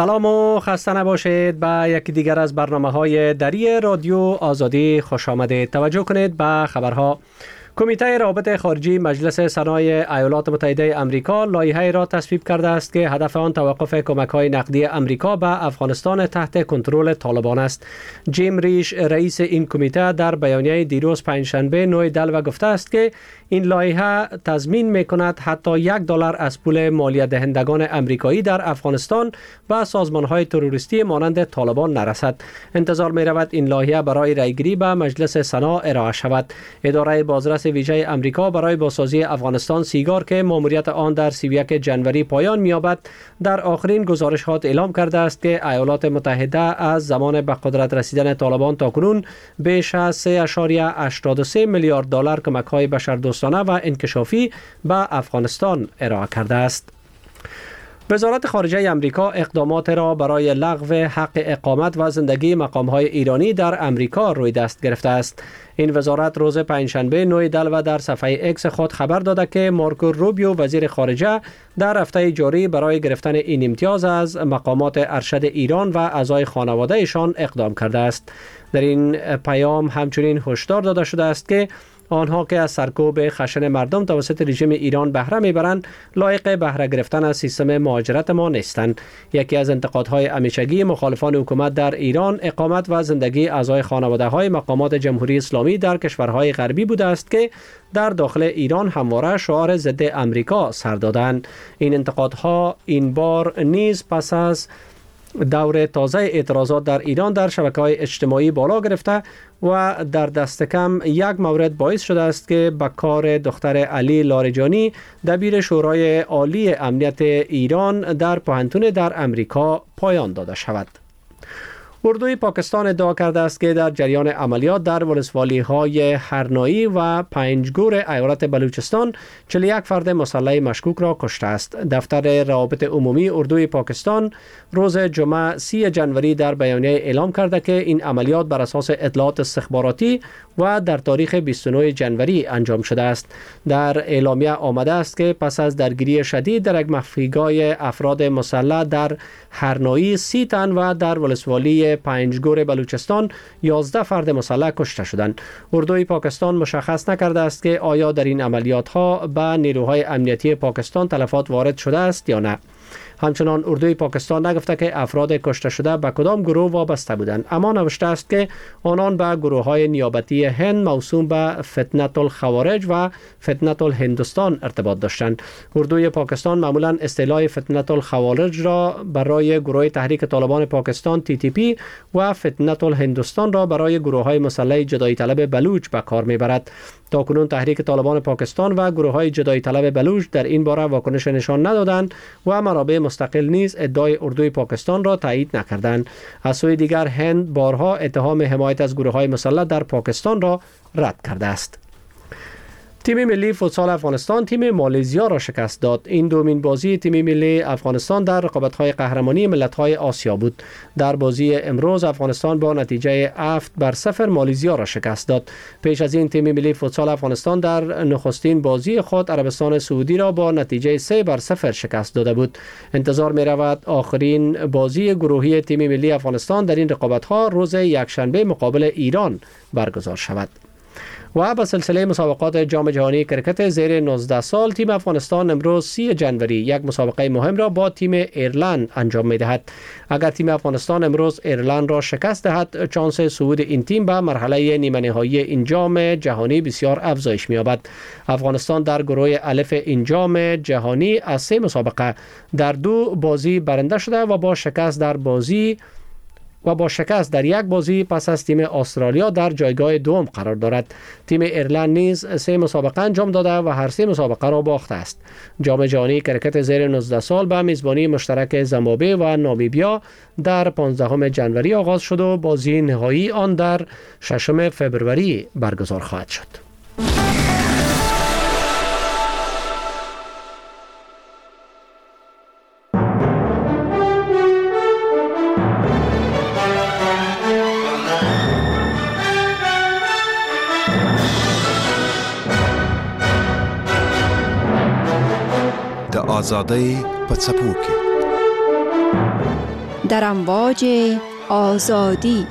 سلام و خسته نباشید. به یکی دیگر از برنامه‌های دری رادیو آزادی خوش آمدید. توجه کنید به خبرها. کمیته رابطه خارجی مجلس سنای ایالات متحده آمریکا لایحه‌ای را تصویب کرده است که هدف آن توقف کمک‌های نقدی آمریکا به افغانستان تحت کنترل طالبان است. جیم ریش رئیس این کمیته در بیانیه دیروز پنجشنبه 9 دلو گفته است که این لایحه تضمین می‌کند حتی $1 از پول مالیات دهندگان آمریکایی در افغانستان به سازمان‌های تروریستی مانند طالبان نرسد. انتظار می‌رود این لایحه برای رأیگیری به مجلس سنا ارائه شود. اداره بازرس ویژه آمریکا برای بازسازی افغانستان سیگار که ماموریت آن در 31 جنوری پایان می‌یابد در آخرین گزارشات اعلام کرده است که ایالات متحده از زمان به قدرت رسیدن طالبان تاکنون بیش از $3.83 میلیارد کمک‌های بشردوستانه و انکشافی به افغانستان ارائه کرده است. وزارت خارجه آمریکا اقدامات را برای لغو حق اقامت و زندگی مقام‌های ایرانی در آمریکا روی دست گرفته است. این وزارت روز پنجشنبه 9 دلو در صفحه اکس خود خبر داده که مارکو روبیو وزیر خارجه در هفته جاری برای گرفتن این امتیاز از مقامات ارشد ایران و اعضای خانواده‌شان اقدام کرده است. در این پیام همچنین هشدار داده شده است که آنها که از سرکوب خشن مردم توسط رژیم ایران بهره میبرند لایق بهره گرفتن از سیستم مهاجرت ما نیستند. یکی از انتقادهای همیشگی مخالفان حکومت در ایران اقامت و زندگی اعضای خانواده‌های مقامات جمهوری اسلامی در کشورهای غربی بوده است که در داخل ایران همواره شعار ضد امریکا سر دادند. این انتقادها این بار نیز پس از دور تازه اعتراضات در ایران در شبکه‌های اجتماعی بالا گرفته و در دست کم یک مورد باعث شده است که به کار دختر علی لاریجانی دبیر شورای عالی امنیت ایران در پوهنتون در امریکا پایان داده شود. اردوی پاکستان ادعا کرده است که در جریان عملیات در ولسوالی‌های هرنایی و پنجگور ایالت بلوچستان 41 فرد مسلح مشکوک را کشته است. دفتر روابط عمومی اردوی پاکستان روز جمعه 30 جنوری در بیانیه اعلام کرده که این عملیات بر اساس اطلاعات استخباراتی و در تاریخ 29 جنوری انجام شده است. در اعلامیه آمده است که پس از درگیری شدید در یک مخفیگاه افراد مسلح در هرنایی 30 تن و در ولسوالی پنجگور بلوچستان 11 فرد مسلح کشته شدند. اردوی پاکستان مشخص نکرده است که آیا در این عملیات ها به نیروهای امنیتی پاکستان تلفات وارد شده است یا نه. همچنان اردوی پاکستان نگفته که افراد کشته شده به کدام گروه وابسته بودند، اما نوشته است که آنان به گروه‌های نیابتی هند موسوم به فتنه الخوارج و فتنه الهندوستان ارتباط داشتند. اردوی پاکستان معمولا اصطلاح فتنه الخوارج را برای گروه تحریک طالبان پاکستان TTP و فتنه الهندوستان را برای گروه‌های مسلح جدایی طلب بلوچ به کار می‌برد. تاکنون تحریک طالبان پاکستان و گروه‌های جدایی طلب بلوچ در این باره واکنش نشان ندادند و منابع مستقل نیز ادعای اردوی پاکستان را تایید نکردند. از سوی دیگر هند بارها اتهام حمایت از گروه‌های مسلح در پاکستان را رد کرده است. تیم ملی فوتسال افغانستان تیم مالزیا را شکست داد. این دومین بازی تیم ملی افغانستان در رقابت‌های قهرمانی ملت‌های آسیا بود. در بازی امروز افغانستان با نتیجه 7-0 مالزیا را شکست داد. پیش از این تیم ملی فوتسال افغانستان در نخستین بازی خود عربستان سعودی را با نتیجه 3-0 شکست داده بود. انتظار می‌رود آخرین بازی گروهی تیم ملی افغانستان در این رقابت‌ها روز یکشنبه مقابل ایران برگزار شود. و به سلسله مسابقات جام جهانی کرکت زیر 19 سال تیم افغانستان امروز 30 جنوری یک مسابقه مهم را با تیم ایرلند انجام می‌دهد. اگر تیم افغانستان امروز ایرلند را شکست دهد، شانس صعود این تیم به مرحله نیمه نهایی این جام جهانی بسیار افزایش می‌یابد. افغانستان در گروه الف این جام جهانی از 3 مسابقه در 2 بازی برنده شده و با شکست در یک بازی پس از تیم استرالیا در جایگاه دوم قرار دارد. تیم ایرلند نیز 3 مسابقه انجام داده و هر 3 مسابقه را باخته است. جام جهانی کرکت زیر 19 سال به میزبانی مشترک زیمبابوه و نامیبیا در 15 جنوری آغاز شد و بازی نهایی آن در 6 فوریه برگزار خواهد شد. د آزادۍ په څپو کې در امواج آزادی.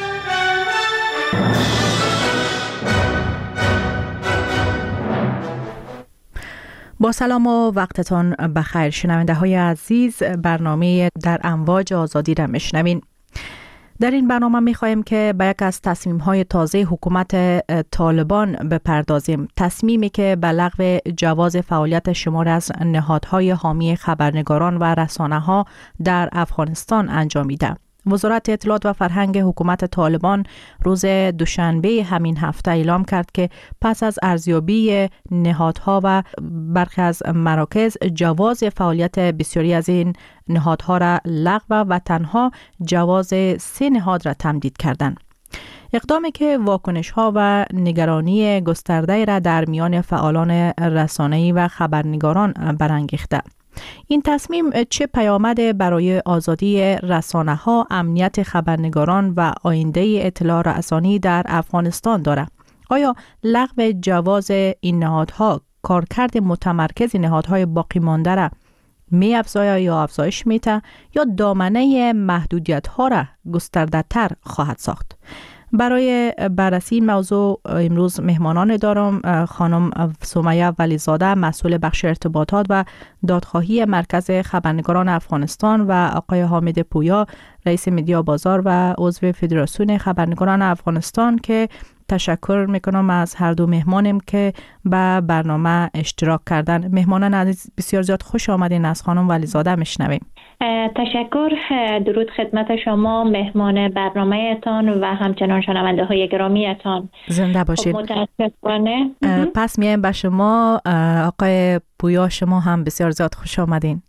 با سلام و وقتتان بخیر شنونده های عزیز، برنامه در امواج آزادی را میشنوین. در این برنامه می‌خواهیم که به یک از تصمیم‌های تازه حکومت طالبان بپردازیم. تصمیمی که به لغو جواز فعالیت شماری از نهادهای حامی خبرنگاران و رسانه‌ها در افغانستان انجامیده. وزارت اطلاعات و فرهنگ حکومت طالبان روز دوشنبه همین هفته اعلام کرد که پس از ارزیابی نهادها و برخی از مراکز جواز فعالیت بسیاری از این نهادها را لغو و تنها جواز 3 نهاد را تمدید کردند. اقدامی که واکنش‌ها و نگرانی گسترده را در میان فعالان رسانه‌ای و خبرنگاران برانگیخته. این تصمیم چه پیامد برای آزادی رسانه‌ها، امنیت خبرنگاران و آینده اطلاع رسانی در افغانستان دارد؟ آیا لغو جواز این نهادها کارکرد متمرکز نهادهای باقی مانده را می افزاید یا افزایش میده یا دامنه محدودیت‌ها را گسترده‌تر خواهد ساخت؟ برای بررسی این موضوع امروز مهمانان دارم. خانم سمیه ولیزاده، مسئول بخش ارتباطات و دادخواهی مرکز خبرنگاران افغانستان، و آقای حامد پویا، رئیس مدیا بازار و عضو فدراسیون خبرنگاران افغانستان، که تشکر میکنم از هر دو مهمانم که به برنامه اشتراک کردن. مهمانان عزیز، بسیار زیاد خوش آمدین. از خانم ولیزاده میشنویم. تشکر. درود خدمت شما، مهمان برنامه‌تان و همچنان شنونده های گرامیتان. زنده باشید. متاسفانه پس میایم به شما. آقای پویا، شما هم بسیار زیاد خوش آمدین.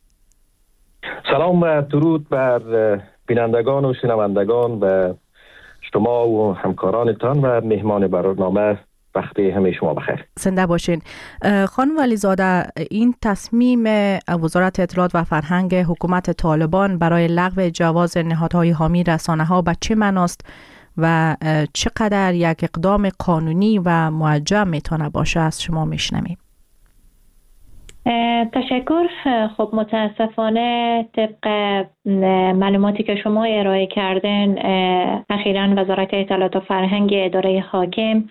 سلام و درود بر بینندگان و شنوندگان و شما و همکارانتان و مهمان برنامه. وقت همه شما بخیر. زنده باشین. خانم ولیزاده، این تصمیم وزارت اطلاعات و فرهنگ حکومت طالبان برای لغو جواز نهادهای حامی رسانه‌ها به چه معناست و چقدر یک اقدام قانونی و موجه میتونه باشه؟ از شما میشنویم. تشکر. خب متاسفانه طبق معلوماتی که شما ارائه کردن، اخیراً وزارت اطلاعات و فرهنگ اداره حاکم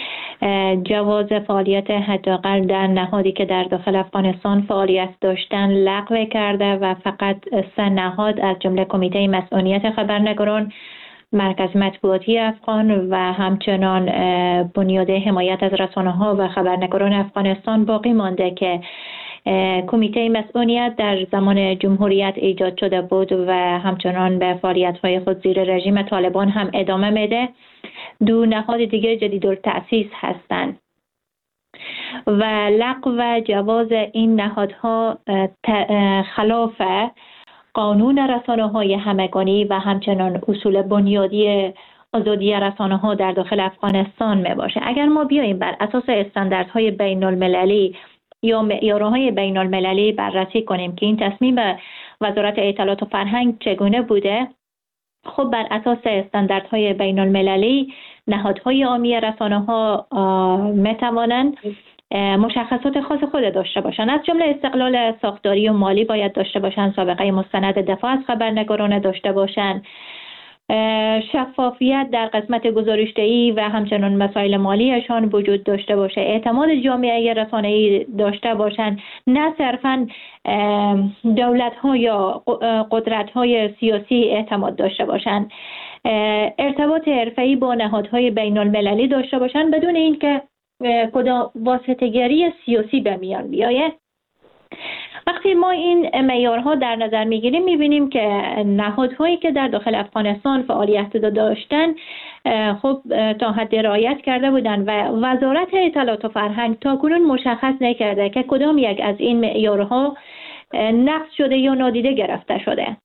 جواز فعالیت حداقل در نهادی که در داخل افغانستان فعالیت داشتن لغو کرده و فقط 3 نهاد از جمله کمیته مسئولیت خبرنگاران، مرکز مطبوعاتی افغان و همچنان بنیاد حمایت از رسانه‌ها و خبرنگاران افغانستان باقی مانده که کمیته مسئولیت در زمان جمهوریت ایجاد شده بود و همچنان به فعالیت‌های خود زیر رژیم طالبان هم ادامه میده. 2 نهاد دیگر جدیدالتأسیس هستند و لغو جواز این نهادها خلاف قانون رسانه‌های همگانی و همچنان اصول بنیادی آزادی رسانه‌ها در داخل افغانستان می باشه. اگر ما بیاییم بر اساس استانداردهای بین المللی یا معیارهای بین المللی بررسی کنیم که این تصمیم وزارت اطلاعات و فرهنگ چگونه بوده، خب بر اساس استانداردهای بین المللی نهادهای عامی رسانه‌ها میتوانند مشخصات خاص خود داشته باشند. از جمله استقلال ساختاری و مالی باید داشته باشند، سابقه مستند دفاع از خبرنگاران داشته باشند، شفافیت در قسمت گزارش‌دهی و همچنان مسائل مالیشان وجود داشته باشه، اعتماد جامعه رسانه‌ای داشته باشند، نه صرفاً دولت‌ها یا قدرت‌های سیاسی اعتماد داشته باشند، ارتباط حرفه‌ای با نهادهای بین‌المللی داشته باشند بدون اینکه کدام واسطه‌گری سیاسی به میان بیاید. وقتی ما این معیارها در نظر میگیریم میبینیم که نهادهایی که در داخل افغانستان فعالیت داشتن خب تا حد رعایت کرده بودن و وزارت اطلاعات و فرهنگ تاکنون مشخص نکرده که کدام یک از این معیارها نقض شده یا نادیده گرفته شده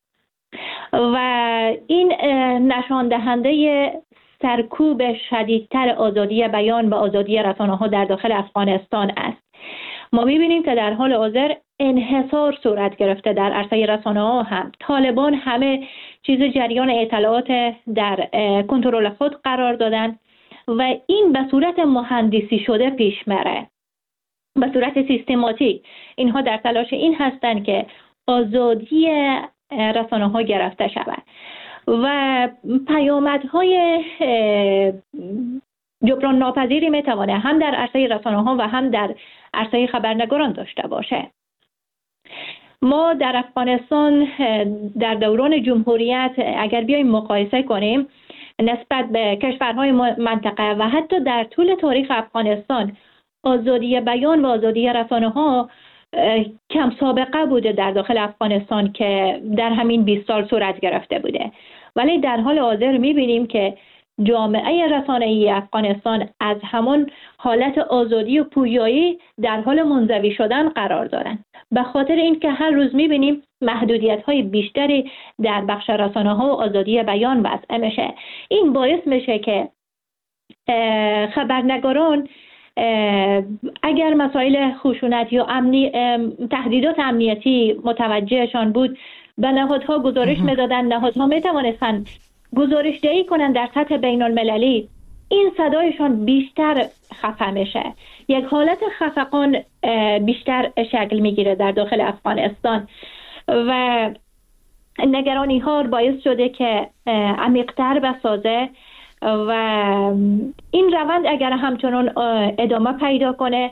و این نشان دهنده سرکوب شدیدتر آزادی بیان و آزادی رسانه‌ها در داخل افغانستان است. ما می‌بینیم که در حال حاضر انحصار صورت گرفته در عرصه رسانه‌ها. هم طالبان همه چیز جریان اطلاعات در کنترل خود قرار دادن و این به صورت مهندسی شده پیش میره، به صورت سیستماتیک. اینها در تلاش این هستند که آزادی رسانه‌ها گرفته شود و پیامدهای جبران ناپذیری میتوانه هم در عرصه رسانه‌ها و هم در عرصه خبرنگاران داشته باشه. ما در افغانستان در دوران جمهوریت اگر بیایم مقایسه کنیم نسبت به کشورهای منطقه و حتی در طول تاریخ افغانستان، آزادی بیان و آزادی رسانه‌ها کم سابقه بوده در داخل افغانستان که در همین 20 سال صورت گرفته بوده. ولی در حال حاضر می‌بینیم که جامعه رسانه‌ای افغانستان از همان حالت آزادی و پویایی در حال منزوی شدن قرار دارند. به خاطر اینکه هر روز می‌بینیم محدودیت‌های بیشتری در بخش رسانه‌ها و آزادی بیان وضع میشه. این باعث میشه که خبرنگاران اگر مسائل خشونت یا تهدیدات امنیتی متوجهشان بود به نهادها گزارش می‌دادن، نهادها می‌توانستن گزارش دهی کنن در سطح بین المللی، این صدایشان بیشتر خفه میشه. یک حالت خفقان بیشتر شکل میگیره در داخل افغانستان و نگرانی ها باعث شده که عمیق‌تر بسازه و این روند اگر همچنان ادامه پیدا کنه،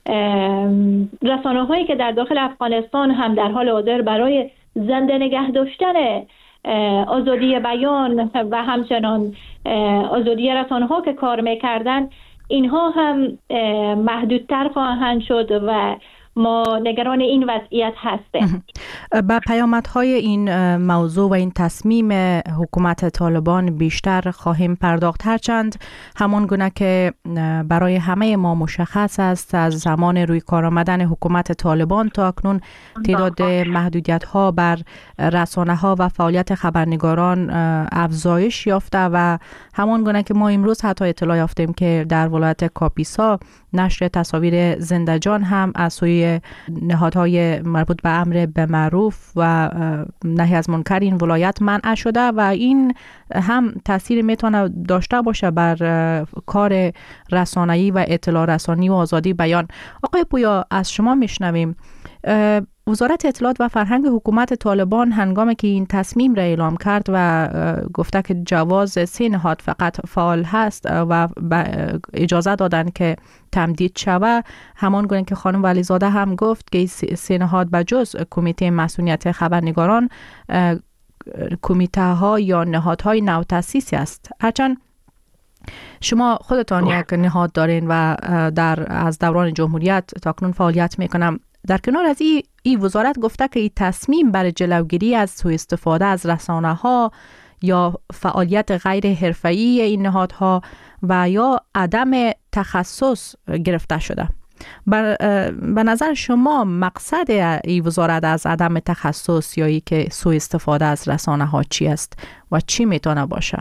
رسانه هایی که در داخل افغانستان هم در حال حاضر برای زنده نگه داشتن آزادی بیان و همچنان آزادی رسانه ها که کار میکردن، اینها هم محدودتر خواهند شد و ما نگران این وضعیت هستیم. به پیامدهای این موضوع و این تصمیم حکومت طالبان بیشتر خواهیم پرداخت، هرچند همان گونه که برای همه ما مشخص است از زمان روی کار آمدن حکومت طالبان تا اکنون تعداد محدودیت ها بر رسانه ها و فعالیت خبرنگاران افزایش یافته و همان گونه که ما امروز حتی اطلاع یافتیم که در ولایت کاپیسا نشر تصاویر زنده‌جان هم از سوی نهادهای مربوط به امر بالمعروف و نهی از منکر این ولایت منع شده و این هم تاثیر میتونه داشته باشه بر کار رسانه‌ای و اطلاع رسانی و آزادی بیان. آقای پویا، از شما میشنویم. وزارت اطلاعات و فرهنگ حکومت طالبان هنگامی که این تصمیم را اعلام کرد و گفته که جواز 3 نهاد فقط فعال هست و اجازه دادن که تمدید شود، همان گونه که خانم ولیزاده هم گفت که 3 نهاد بجز کمیته مسئولیت خبرنگاران کمیته ها یا نهادهای نوتأسیسی است. هرچند شما خودتان یک نهاد دارین و از دوران جمهوریت تا کنون فعالیت میکنم، در کنار از این وزارت گفته که این تصمیم برای جلوگیری از سوء استفاده از رسانه ها یا فعالیت غیر حرفه‌ای این نهادها و یا عدم تخصص گرفته شده. به نظر شما مقصد این وزارت از عدم تخصص یا ای که سوء استفاده از رسانه ها چی است و چی میتونه باشه؟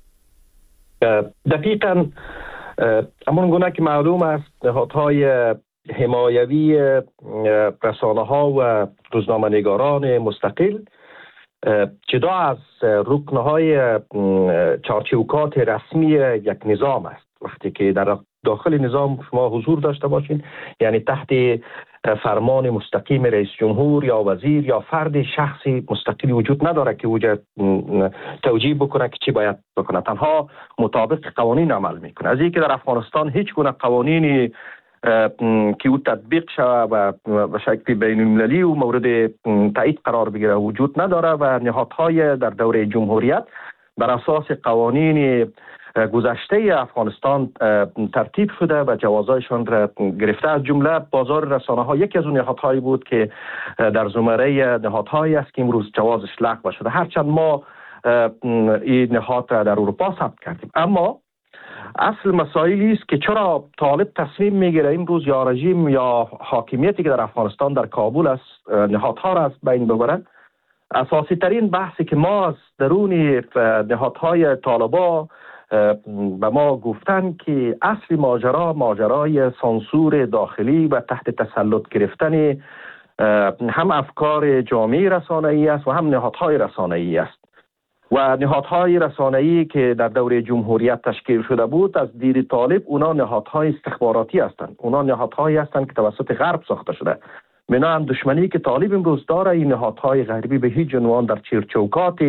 دقیقاً همون گونه که معلوم است نهادهای حمایوی رسانه ها و روزنامه نگاران مستقل جدا از رکنهای چارچوبات رسمی یک نظام است. وقتی که در داخل نظام شما حضور داشته باشین، یعنی تحت فرمان مستقیم رئیس جمهور یا وزیر یا فرد شخصی مستقلی وجود نداره که وجود توجیه بکنه که چی باید بکنه، تنها مطابق قوانین عمل میکنه. از اینکه در افغانستان هیچ گونه قوانینی که او تطبیق شود و به شکل بین المللی و مورد تایید قرار بگیره وجود نداره و نهادهای در دوره جمهوریت بر اساس قوانین گذشته افغانستان ترتیب شده و جوازایشان را گرفته. از جمله بازار رسانه ها یکی از اون نهادهایی بود که در زمره نهادهایی است که امروز جوازش لغو شده، هرچند ما این نهاد را در اروپا ثبت کردیم. اما اصل مسائلی است که چرا طالب تصمیم میگیره امروز یا رژیم یا حاکمیتی که در افغانستان در کابل است نهادها را از بین ببره. اساسی ترین بحثی که ما از درون نهادهای طالبا به ما گفتن که اصل ماجرای سانسور داخلی و تحت تسلط گرفتن هم افکار جامعه رسانه‌ای است و هم نهادهای رسانه‌ای است. و نهادهای رسانه‌ای که در دوره جمهوریت تشکیل شده بود از دید طالب اونا نهادهای استخباراتی هستند، اونا نهادهایی هستند که توسط غرب ساخته شده. بنابراین دشمنی که طالب امروز داره این نهادهای غربی به هیچ عنوان در چیرچوکات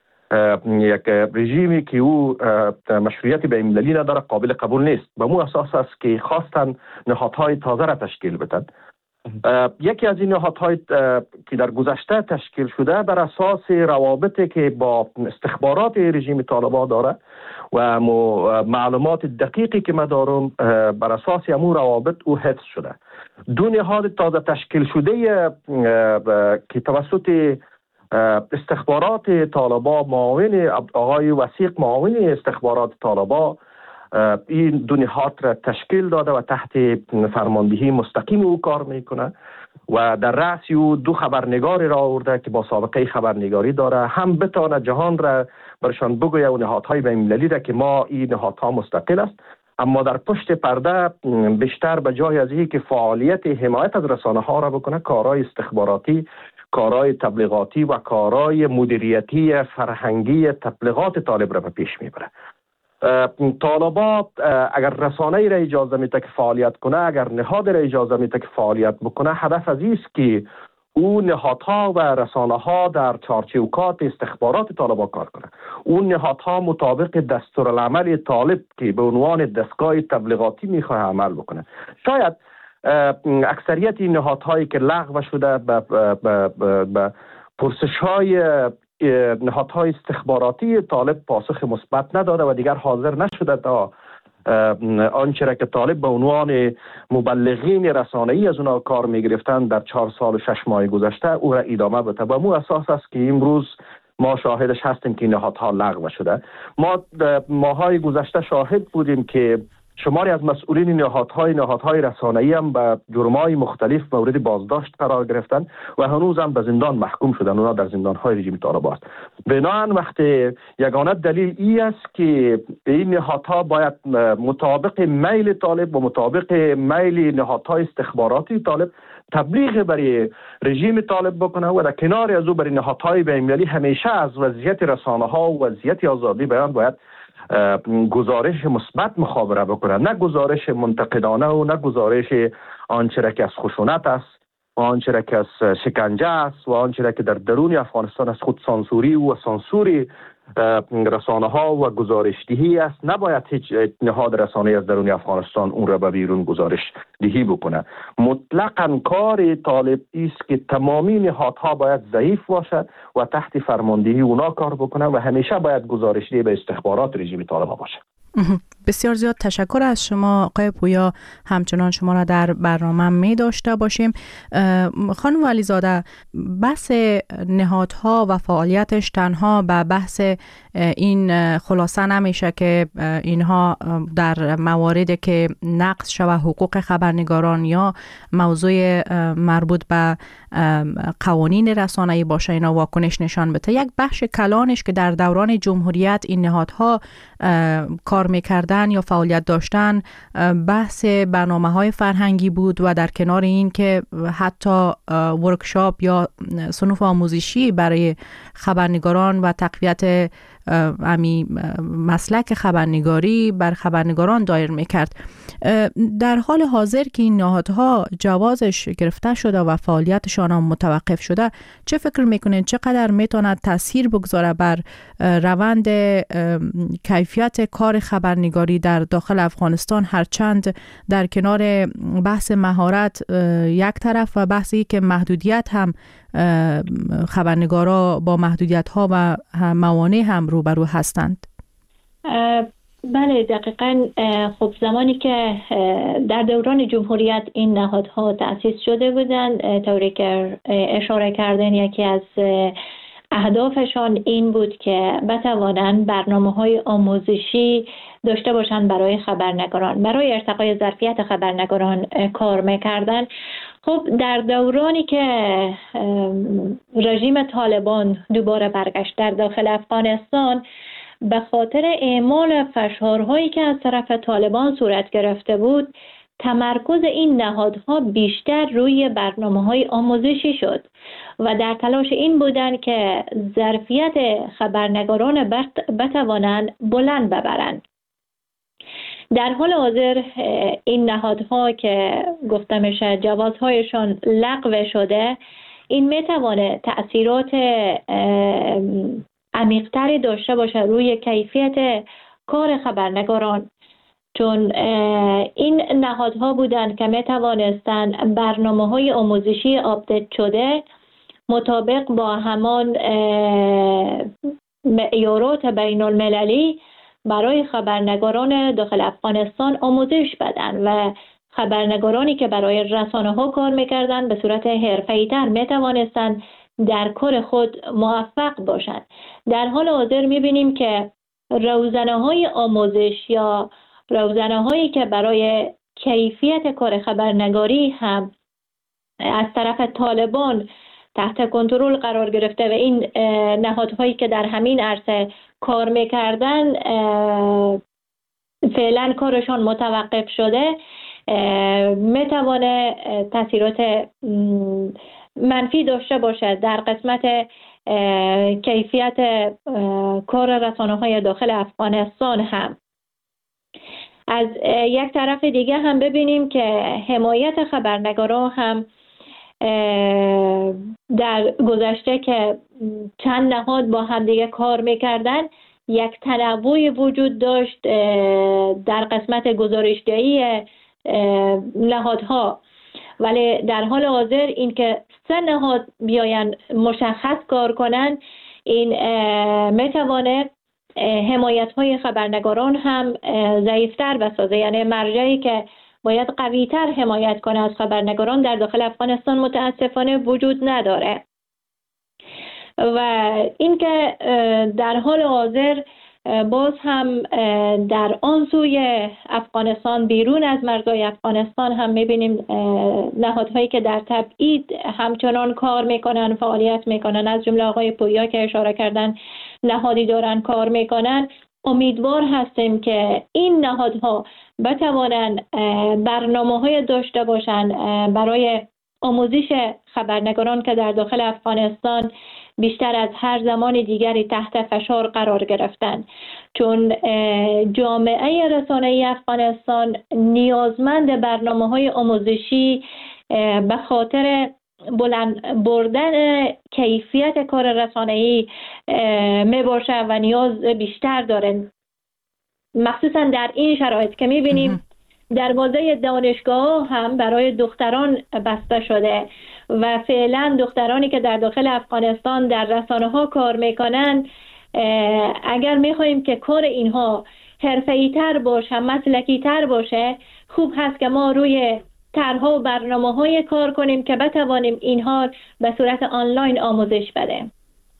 یک رژیمی که او مشروعیت بین‌المللی نداره قابل قبول نیست. به مو اساس است که خواستن نهادهای تازه را تشکیل بدن. یکی از این نهادهای که در گذشته تشکیل شده بر اساس روابطی که با استخبارات رژیم طالبان داره و معلومات دقیقی که ما دارم بر اساس همون روابط او حفظ شده. دو نهاد تازه تشکیل شده که توسط استخبارات طالبان معاون آقای وثیق معاون استخبارات طالبان این دو نهاد را تشکیل داده و تحت فرماندهی مستقیم او کار میکنه و در رأس او دو خبرنگاری را آورده که با سابقه خبرنگاری داره، هم بتونه جهان را برشان بگویه و نهادهای بین‌المللی را که ما این نهادها مستقل است، اما در پشت پرده بیشتر به جای از اینکه فعالیت حمایت از رسانه ها را بکنه، کارهای استخباراتی، کارهای تبلیغاتی و کارهای مدیریتی فرهنگی تبلیغات طالب را به پیش میبره. طالبان اگر رسانه‌ای را اجازه میده که فعالیت کنه، اگر نهاد را اجازه میده که فعالیت بکنه، هدف از است که اون نهادها و رسانه‌ها در چارچوبات استخبارات طالبان کار کنه. اون نهادها مطابق دستورالعمل طالب که به عنوان دستگاه تبلیغاتی میخواه عمل بکنه. شاید اکثریت این نهادهایی که لغو شده به پرسش‌های نهادهای استخباراتی طالب پاسخ مثبت نداده و دیگر حاضر نشده تا آنچه را که طالب به عنوان مبلغین رسانه‌ای از اونا کار می‌گرفتن در 4 سال و 6 ماه گذشته او را ادامه بده. و مو اساس است که امروز ما شاهدش هستیم که نهادها لغو شده. ما ماهای گذشته شاهد بودیم که شماری از مسئولین نهادهای رسانه‌ای هم به جرم‌های مختلف مورد بازداشت قرار گرفتن و هنوز هم به زندان محکوم شدن. اونا در زندان‌های رژیم طالبان است. بنابراین وقتی یگانه دلیل این است که این نهادها باید مطابق میل طالب و مطابق میل نهادهای استخباراتی طالب تبلیغ برای رژیم طالب بکنه و در کنار از او برای نهادهای بین‌المللی همیشه از وضعیت رسانه‌ها و وضعیت آزادی بیان باید گزارش مثبت مخابره بکنه، نه گزارش منتقدانه و نه گزارش آنچه را که از خشونت است و آنچه را که از شکنجه است و آنچه را که در درون افغانستان از خود سانسوری و سانسوری رسانه ها و گزارش دهی است. نباید هیچ نهاد رسانه‌ای از درون افغانستان اون را به بیرون گزارش دهی بکنه. مطلقاً کار طالب است که تمامی نهادها باید ضعیف باشد و تحت فرماندهی اونا کار بکنه و همیشه باید گزارش دهی به استخبارات رژیم طالب باشه. بسیار زیاد تشکر از شما آقای پویا. همچنان شما را در برنامه می داشته باشیم. خانم ولیزاده، بحث نهادها و فعالیتش تنها به بحث این خلاصه نمیشه که اینها در مواردی که نقض شوه حقوق خبرنگاران یا موضوع مربوط به قوانین رسانه‌ای باشه اینا واکنش نشان بده. یک بخش کلانش که در دوران جمهوریت این نهادها کار میکردن یا فعالیت داشتن بحث برنامه‌های فرهنگی بود و در کنار این که حتی ورکشاپ یا صنوف آموزشی برای خبرنگاران و تقویت مسلک خبرنگاری بر خبرنگاران دایر میکرد. در حال حاضر که این نهادها جوازش گرفته شده و فعالیتشان هم متوقف شده، چه فکر میکنین چقدر میتواند تاثیر بگذاره بر روند کیفیت کار خبرنگاری در داخل افغانستان، هرچند در کنار بحث مهارت یک طرف و بحثی که محدودیت هم خبرنگارا با محدودیت ها و موانع هم روبرو هستند؟ بله دقیقاً. خب زمانی که در دوران جمهوریت این نهادها تأسیس شده بودند، طوری که اشاره کردن یکی از اهدافشان این بود که بتوانند برنامه‌های آموزشی داشته باشند برای خبرنگاران، برای ارتقای ظرفیت خبرنگاران کار می‌کردن. خب در دورانی که رژیم طالبان دوباره برگشت در داخل افغانستان، به خاطر اعمال فشارهایی که از طرف طالبان صورت گرفته بود، تمرکز این نهادها بیشتر روی برنامه‌های آموزشی شد و در تلاش این بودند که ظرفیت خبرنگاران بتوانند بلند ببرند. در حال حاضر این نهادها که گفته میشه جوازهایشان لغو شده، این میتوانه تأثیرات عمیق‌تری داشته باشه روی کیفیت کار خبرنگاران، چون این نهادها بودند که میتوانستند برنامه‌های آموزشی آپدیت شده مطابق با همان معیارات بین المللی برای خبرنگاران داخل افغانستان آموزش بدن و خبرنگارانی که برای رسانه ها کار میکردن به صورت حرفه‌ای تر میتوانستند در کار خود موفق باشند. در حال حاضر میبینیم که روزنه های آموزش یا روزنه هایی که برای کیفیت کار خبرنگاری هم از طرف طالبان تحت کنترل قرار گرفته و این نهادهایی که در همین عرصه کار میکردن فعلا کارشان متوقف شده، میتوانه تاثیرات منفی داشته باشد در قسمت کیفیت کار رسانه‌های داخل افغانستان هم. از یک طرف دیگه هم ببینیم که حمایت خبرنگاران هم در گذشته که چند نهاد با هم دیگه کار میکردن یک تنوعی وجود داشت در قسمت گزارشدهی نهادها، ولی در حال حاضر این که 3 نهاد بیاین مشخص کار کنن، این میتوانه حمایت های خبرنگاران هم ضعیفتر بسازه. یعنی مرجعی که باید قویتر حمایت کنه از خبرنگاران در داخل افغانستان متاسفانه وجود نداره و اینکه در حال حاضر باز هم در آن سوی افغانستان بیرون از مرزهای افغانستان هم میبینیم نهادهایی که در تبعید همچنان کار میکنن، فعالیت میکنن، از جمله آقای پویا که اشاره کردن نهادی دارن کار میکنن. امیدوار هستیم که این نهادها بتوانن برنامه‌های داشته باشن برای آموزش خبرنگاران که در داخل افغانستان بیشتر از هر زمان دیگری تحت فشار قرار گرفتن، چون جامعه رسانه‌ای افغانستان نیازمند برنامه‌های آموزشی به خاطر بلند بردن کیفیت کار رسانه‌ای می باشه و نیاز بیشتر داره، مخصوصا در این شرایط که می‌بینیم دروازه دانشگاه هم برای دختران بسته شده و فعلا دخترانی که در داخل افغانستان در رسانه‌ها کار میکنن، اگر میخوایم که کار اینها حرفه‌ای تر باشه، مسلکی تر باشه، خوب هست که ما روی طرح‌ها و برنامه‌های کار کنیم که بتوانیم اینها به صورت آنلاین آموزش بدیم.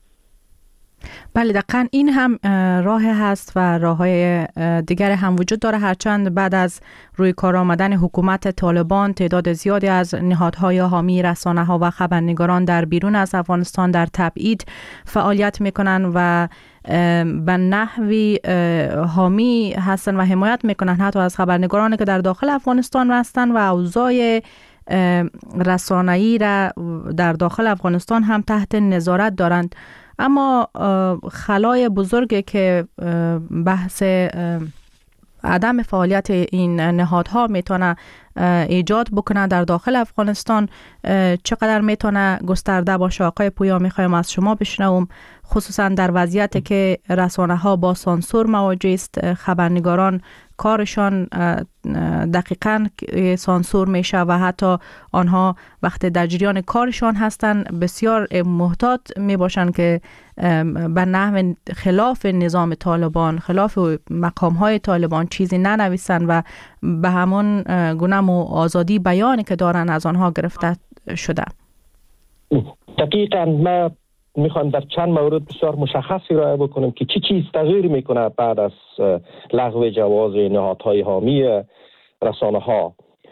بله، دقیقاً این هم راه هست و راه‌های دیگر هم وجود داره، هرچند بعد از روی کار آمدن حکومت طالبان تعداد زیادی از نهادهای حامی رسانه‌ها و خبرنگاران در بیرون از افغانستان در تبعید فعالیت میکنن و به نحوی حامی هستن و حمایت میکنن حتی از خبرنگارانی که در داخل افغانستان هستن و اوضاع رسانه‌ای را در داخل افغانستان هم تحت نظارت دارند. اما خلای بزرگی که بحث عدم فعالیت این نهادها میتونه ایجاد بکنه در داخل افغانستان چقدر میتونه گسترده باشه؟ آقای پویا، میخوایم از شما بشنوم، خصوصا در وضعیتی که رسانه ها با سانسور مواجه است، خبرنگاران کارشان دقیقاً سانسور میشه و حتی آنها وقتی در جریان کارشان هستن بسیار محتاط میباشن که به نحو خلاف نظام طالبان، خلاف مقام های طالبان چیزی ننویسن و به همون گونه آزادی بیانی که دارن از آنها گرفته شده. دقیقاً ما میخوام در چند مورد بسیار مشخصی ارائه بکنم که چی چیز تغییر میکنه بعد از لغو جواز نهادهای حامی رسانه ها.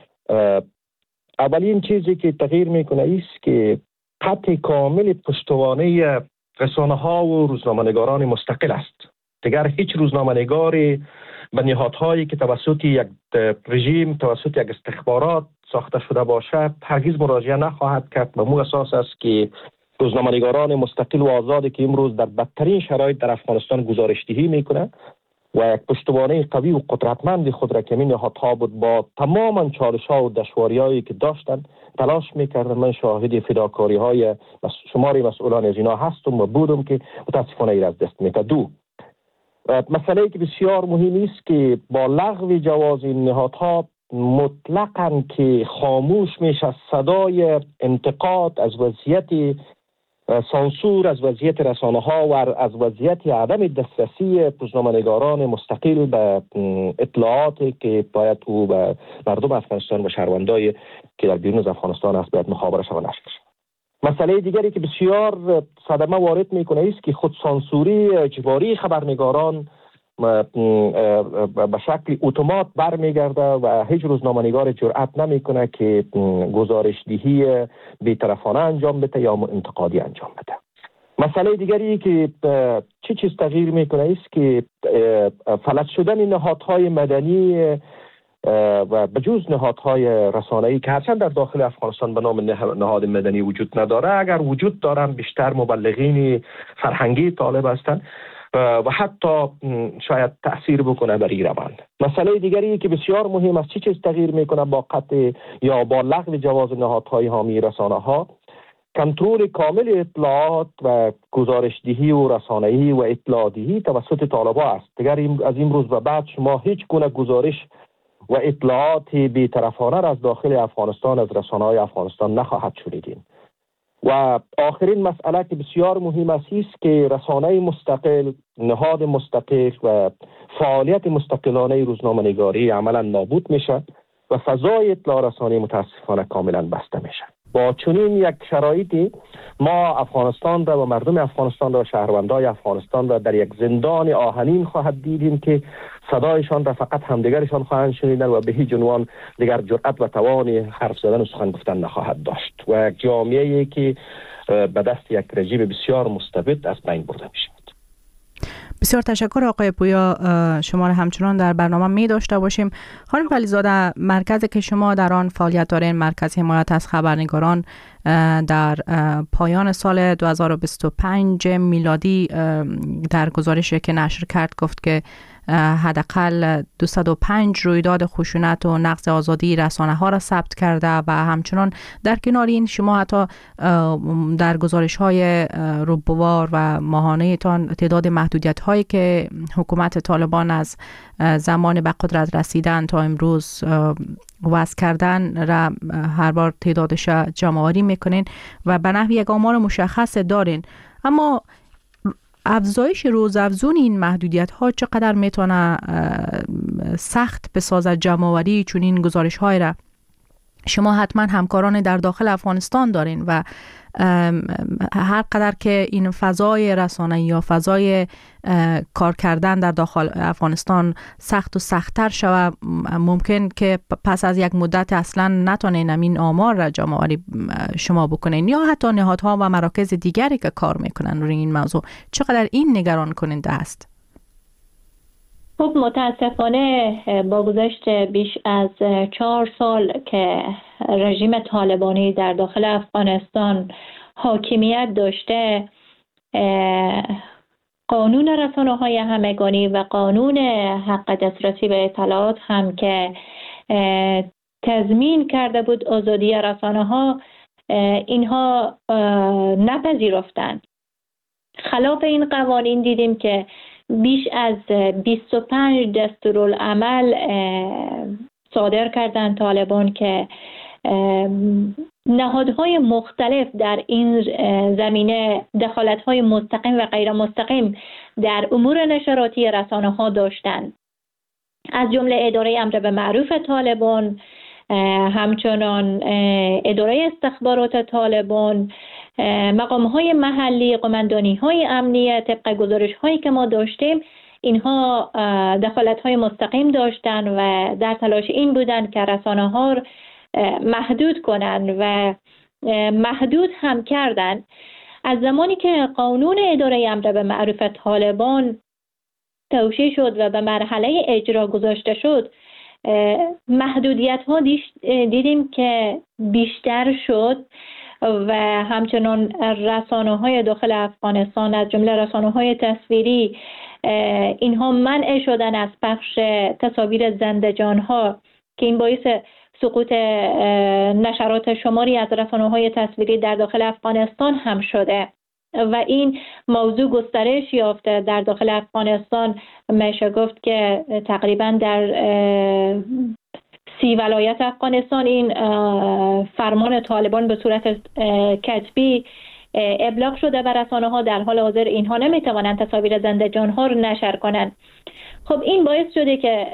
اولین چیزی که تغییر میکنه است که قطع کامل پشتوانه رسانه ها و روزنامه‌نگاران مستقل است. دیگر هیچ روزنامه‌نگاری به نهادهایی که توسط یک رژیم، توسط یک استخبارات ساخته شده باشه هرگز مراجعه نخواهد کرد. به مو اساس است که روزنامه‌نگاران مستقل و آزادی که امروز در بدترین شرایط در افغانستان گزارش‌دهی میکنند و یک پشتوانه قوی و قدرتمند خود را که این نهادها بود با تمام چالش‌ها و دشواری‌هایی که داشتند تلاش می‌کردند. من شاهد فداکاری‌های شماری مسئولان از اینا هستم و بودم که متاسفانه این از دست می‌داد. دو مسئله که بسیار مهمی است که با لغو جواز این نهادها مطلقاً که خاموش میشه صدای انتقاد از وضعیت سانسور، از وضعیت رسانه ها و از وضعیت عدم دسترسی روزنامه‌نگاران مستقل به اطلاعاتی که باید تو به مردم افغانستان و شهروندای که در بیرون از افغانستان است باید مخابره شود و نشر شود. مسئله دیگری که بسیار صدمه وارد میکنه است که خود سانسوری اجباری خبرنگاران به شکل اتومات برمیگرده و هیچ روزنامه‌نگار جرأت نمیکنه که گزارش‌دهی بی‌طرفانه انجام بده یا انتقادی انجام بده. مسئله دیگری که چه چیز تغییر میکنه است که فلج شدن نهادهای مدنی و بجز نهادهای رسانه‌ای که هرچند در داخل افغانستان به نام نهاد مدنی وجود نداره، اگر وجود دارن بیشتر مبلغین فرهنگی طالب هستند و حتی شاید تأثیر بکنه بر این روند. مسئله دیگری که بسیار مهم است چه چیز تغییر میکنه با قطع یا با لغو جواز نهادهای حامی رسانه ها، کنترل کامل اطلاعات و گزارش‌دهی و رسانه‌ای و اطلاع‌دهی توسط طالبان است. دیگر از این روز به بعد شما هیچ گونه گزارش و اطلاعات بی‌طرفانه را از داخل افغانستان از رسانه‌های افغانستان نخواهد شنیدین. و آخرین مسئله که بسیار مهم است که رسانه مستقل، نهاد مستقل و فعالیت مستقلانه روزنامه‌نگاری عملا نابود میشه و فضای اطلاع رسانی متاسفانه کاملا بسته میشه. با چنین یک شرایطی ما افغانستان را و مردم افغانستان را و شهروندان افغانستان را در یک زندان آهنین خواهد دیدیم که صدایشان را فقط همدیگرشان خواهند شنیدن و به هیچ عنوان دیگر جرأت و توان حرف زدن و سخن گفتن نخواهد داشت و یک جامعه‌ای که به دست یک رژیم بسیار مستبد از بین برده میشه. بسیار تشکر آقای پویا، شما را همچنان در برنامه می داشته باشیم. خانم ولیزاده، مرکزی که شما در آن فعالیت دارین، مرکز حمایت از خبرنگاران، در پایان سال 2025 میلادی در گزارشی که نشر کرد گفت که حداقل 205 رویداد خشونت و نقض آزادی رسانه ها را ثبت کرده و همچنان در کنار این شما حتی در گزارش های روبوار و ماهانه تان تعداد محدودیت هایی که حکومت طالبان از زمان به قدرت رسیدن تا امروز وضع کردن را هر بار تعدادش جمع‌آوری میکنین و به نحو یک آمار مشخص دارین، اما افزایش روزافزون این محدودیت ها چقدر میتونه سخت بسازد جمع‌آوری چون این گزارش های را؟ شما حتما همکاران در داخل افغانستان دارین و هر قدر که این فضای رسانه‌ای یا فضای کار کردن در داخل افغانستان سخت و سخت‌تر شود، ممکن که پس از یک مدت اصلا نتونین این آمار را جمع‌آوری شما بکنین یا حتی نهادها و مراکز دیگری که کار میکنن روی این موضوع. چقدر این نگران کننده است؟ خب متاسفانه با گذشت بیش از 4 سال که رژیم طالبانی در داخل افغانستان حاکمیت داشته، قانون رسانه‌های همگانی و قانون حق دسترسی به اطلاعات هم که تضمین کرده بود آزادی رسانه‌ها، اینها نپذیرفتند. خلاف این قوانین دیدیم که بیش از 25 دستورالعمل صادر کردند طالبان که نهادهای مختلف در این زمینه دخالت‌های مستقیم و غیر مستقیم در امور نشراتی رسانه‌ها داشتند، از جمله اداره امر به معروف طالبان، همچنان اداره استخبارات طالبان، مقام‌های محلی، قماندانی‌های امنیه. طبق گزارش‌هایی که ما داشتیم اینها دخالت‌های مستقیم داشتند و در تلاش این بودند که رسانه‌ها محدود کنند و محدود هم کردند. از زمانی که قانون اداره امر به معروف طالبان توشیح شد و به مرحله اجرا گذاشته شد، محدودیت‌ها دیدیم که بیشتر شد و همچنان رسانه‌های داخل افغانستان از جمله رسانه‌های تصویری اینها منع شدن از پخش تصاویر زنده جانها که این باعث سقوط نشرات شماری از رسانه‌های تصویری در داخل افغانستان هم شده و این موضوع گسترش یافته در داخل افغانستان. میشه گفت که تقریبا در 30 ولایت افغانستان این فرمان طالبان به صورت کتبی ابلاغ شده و رسانه‌ها در حال حاضر اینها نمیتوانند تصاویر زنده جانها رو نشر کنند. خب این باعث شده که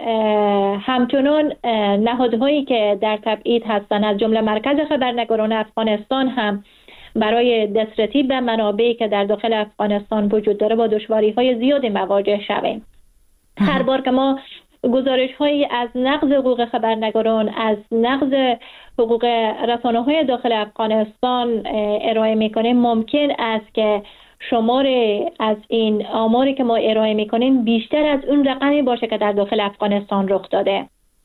همچنان نهادهایی که در تبعید هستند از جمله مرکز خبرنگاران افغانستان هم برای دسترسی به منابعی که در داخل افغانستان وجود داره با دشواری‌های زیادی مواجه شویم. هر بار که ما گزارش‌هایی از نقض حقوق خبرنگاران، از نقض حقوق رسانه‌های داخل افغانستان ارائه می‌کنیم، ممکن است که شمار از این آماری که ما ارائه می‌کنیم بیشتر از اون رقمی باشه که در داخل افغانستان رخ داده.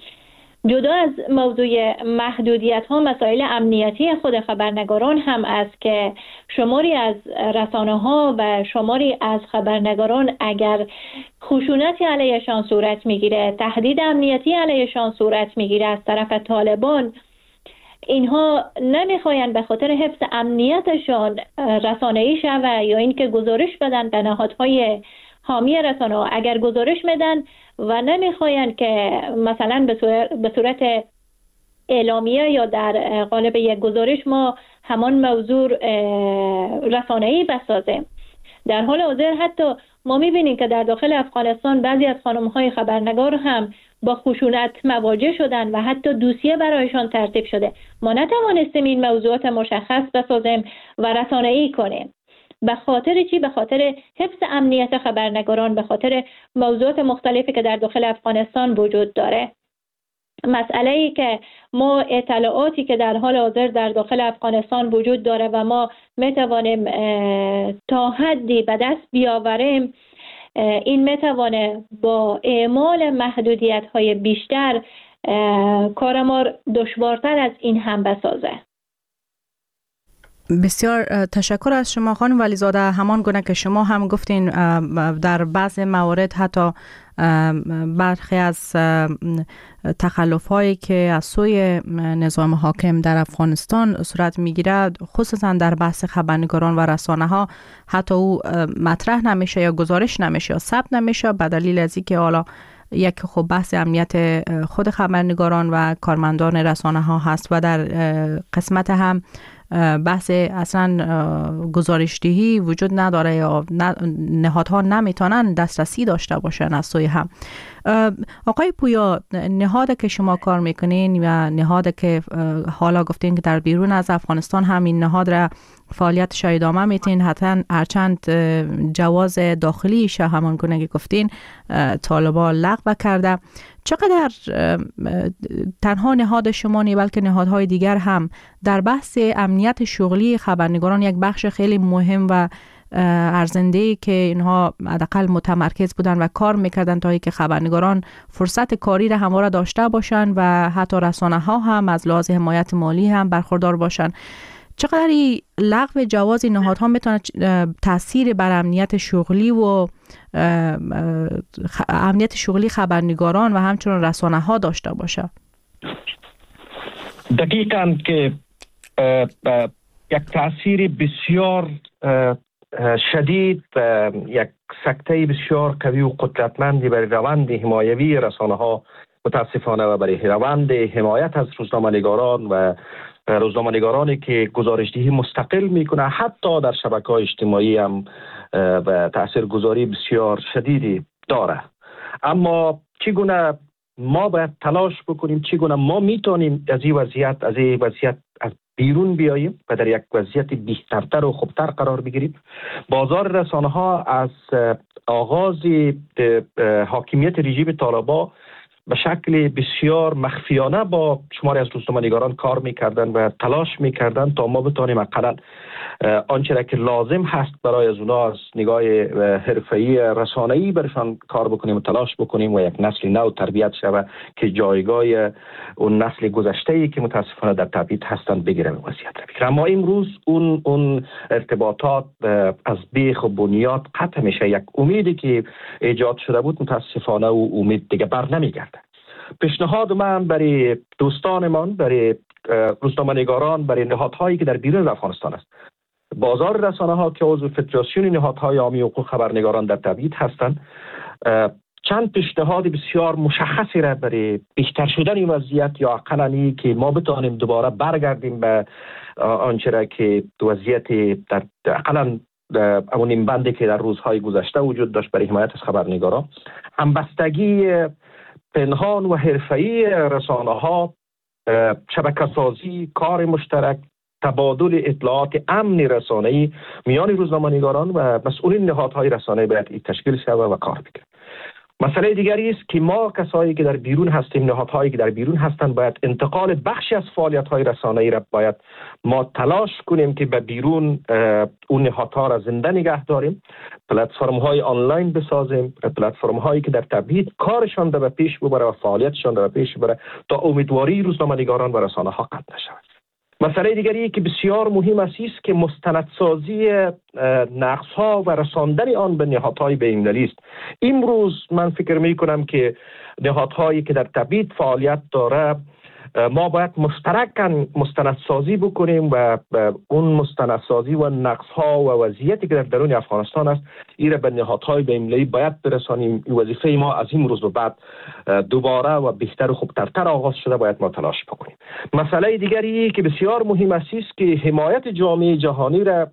جدا از موضوع محدودیت‌ها، مسائل امنیتی خود خبرنگاران هم است که شماری از رسانه‌ها و شماری از خبرنگاران اگر خشونتی علیهشان صورت می‌گیره، تهدید امنیتی علیهشان صورت می‌گیره از طرف طالبان، اینها نمیخواین به خاطر حفظ امنیتشان رسانه‌ای شوه یا اینکه گزارش بدن به نهادهای حامی رسانه‌ها. اگر گزارش میدن و نمیخواین که مثلا به صورت اعلامیه یا در قالب یک گزارش ما همان موضوع رسانه‌ای بسازیم. در حال حاضر حتی ما میبینیم که در داخل افغانستان بعضی از خانم‌های خبرنگار هم با خشونت مواجه شدن و حتی دوسیه برایشان ترتیب شده. ما نتوانستیم این موضوعات مشخص بسازیم و رسانه‌ای کنیم. به خاطر چی؟ به خاطر حفظ امنیت خبرنگاران، به خاطر موضوعات مختلفی که در داخل افغانستان وجود داره. مسئله ای که ما اطلاعاتی که در حال حاضر در داخل افغانستان وجود داره و ما میتوانیم تا حدی به دست بیاوریم، این میتوانه با اعمال محدودیت‌های بیشتر کار ما دشوارتر از این هم بسازه. بسیار تشکر از شما خانم ولیزاده. همان گونه که شما هم گفتین در بعض موارد حتی برخی از تخلف‌هایی که از سوی نظام حاکم در افغانستان صورت می‌گیرد، خصوصا در بحث خبرنگاران و رسانه‌ها، حتی او مطرح نمیشه یا گزارش نمیشه یا ثبت نمیشه به دلیل از اینکه حالا یک خب بحث امنیت خود خبرنگاران و کارمندان رسانه‌ها هست و در قسمت هم بحث اصلا گزارشدهی وجود نداره یا نهادها نمیتونن دسترسی داشته باشن از سوی هم. آقای پویا، نهاد که شما کار میکنین و نهاد که حالا گفتین که در بیرون از افغانستان هم این نهاد را فعالیتش ادامه میتین، حتی هرچند جواز داخلیش همون گونه که گفتین طالبان لغو کرده، چقدر تنها نهاد شما نی بلکه نهادهای دیگر هم در بحث امنیت شغلی خبرنگاران یک بخش خیلی مهم و ارزنده‌ای که اینها حداقل متمرکز بودن و کار میکردن تا اینکه خبرنگاران فرصت کاری را همواره داشته باشن و حتی رسانه‌ها هم از لحاظ حمایت مالی هم برخوردار باشن، چقدر لغو جواز نهادها میتونه تاثیر بر امنیت شغلی و امنیت شغلی خبرنگاران و همچنین رسانه‌ها داشته باشه؟ دقیقاً که یک تاثیر بسیار شدید، یک سکته بسیار قوی و قدرتمندی برای روند حمایوی رسانه‌ها متاسفانه و برای روند حمایت از روزنامه‌نگاران و روزنامه‌نگارانی که گزارشدهی مستقل میکنه حتی در شبکه‌های اجتماعی هم و تاثیرگذاری بسیار شدیدی داره. اما چگونه ما باید تلاش بکنیم، چگونه ما میتونیم از این وضعیت از بیرون بیاییم و در یک وضعیت بهترتر و خوبتر قرار بگیریم. بازار رسانه‌ها از آغاز حاکمیت رژیم طالبان به شکل بسیار مخفیانه با شماری از روزنامه‌نگاران کار میکردن و تلاش میکردن تا ما بتانیم حداقل آنچه را که لازم هست برای از اونا از نگاه حرفه‌ای رسانه‌ای برشان کار بکنیم و تلاش بکنیم و یک نسل نو تربیت شود که جایگاه اون نسل گذشته‌ای که متاسفانه در تبعید هستند بگیره و وضعیت را بگیره. اما امروز اون ارتباطات از بیخ و بنیاد قطع میشه. یک امیدی که ایجاد شده بود متاسفانه و امید دیگه بر نمیگرده. پیشنهاد من برای دوستانمان، برای روزنامه‌نگاران، برای نهادهایی که در بیرون افغانستان است، بازار رسانه‌ها که عضو فدراسیون نهادهای عامی حقوق خبرنگاران در تبعید هستند، چند پیشنهاد بسیار مشخصی را برای بهتر شدن این وضعیت یا اقلانی که ما بتوانیم دوباره برگردیم به آنچه را که وضعیت در اقلا اون این بندی که در روزهای گذشته وجود داشت برای حمایت از خبرنگاران، همبستگی پنهان و حرفه‌ای رسانه‌ها، شبکه‌سازی، کار مشترک، تبادل اطلاعات امن رسانه‌ای میان روزنامه‌نگاران و مسئولین نهادهای رسانه‌ای باید تشکیل شود و کار بکنه. مسئله دیگری است که ما کسایی که در بیرون هستیم، نهادهایی که در بیرون هستند، باید انتقال بخشی از فعالیت‌های رسانه‌ای را باید ما تلاش کنیم که به بیرون اون نهادها را زنده نگه داریم، پلتفرم‌های آنلاین بسازیم، پلتفرم‌هایی که در تبعید کارشان را به پیش ببره و فعالیتشان را به پیش ببره تا امیدواری روزنامه‌نگاران و رسانه‌ها قطع نشود. مسئله دیگری که بسیار مهم است که مستندسازی نقص‌ها و رساندن آن به نهادهای بین‌المللی است. امروز من فکر می‌کنم که نهادهایی که در تبعید فعالیت داره ما باید مشترکاً مستندسازی بکنیم و اون مستندسازی و نقص‌ها و وضعیتی که در درون افغانستان است این به نهادهای بین‌المللی باید برسانیم. این وظیفه ما از این روز به بعد دوباره و بهتر و خوبتر آغاز شده، باید ما تلاش بکنیم. مسئله دیگری که بسیار مهم است که حمایت جامعه جهانی را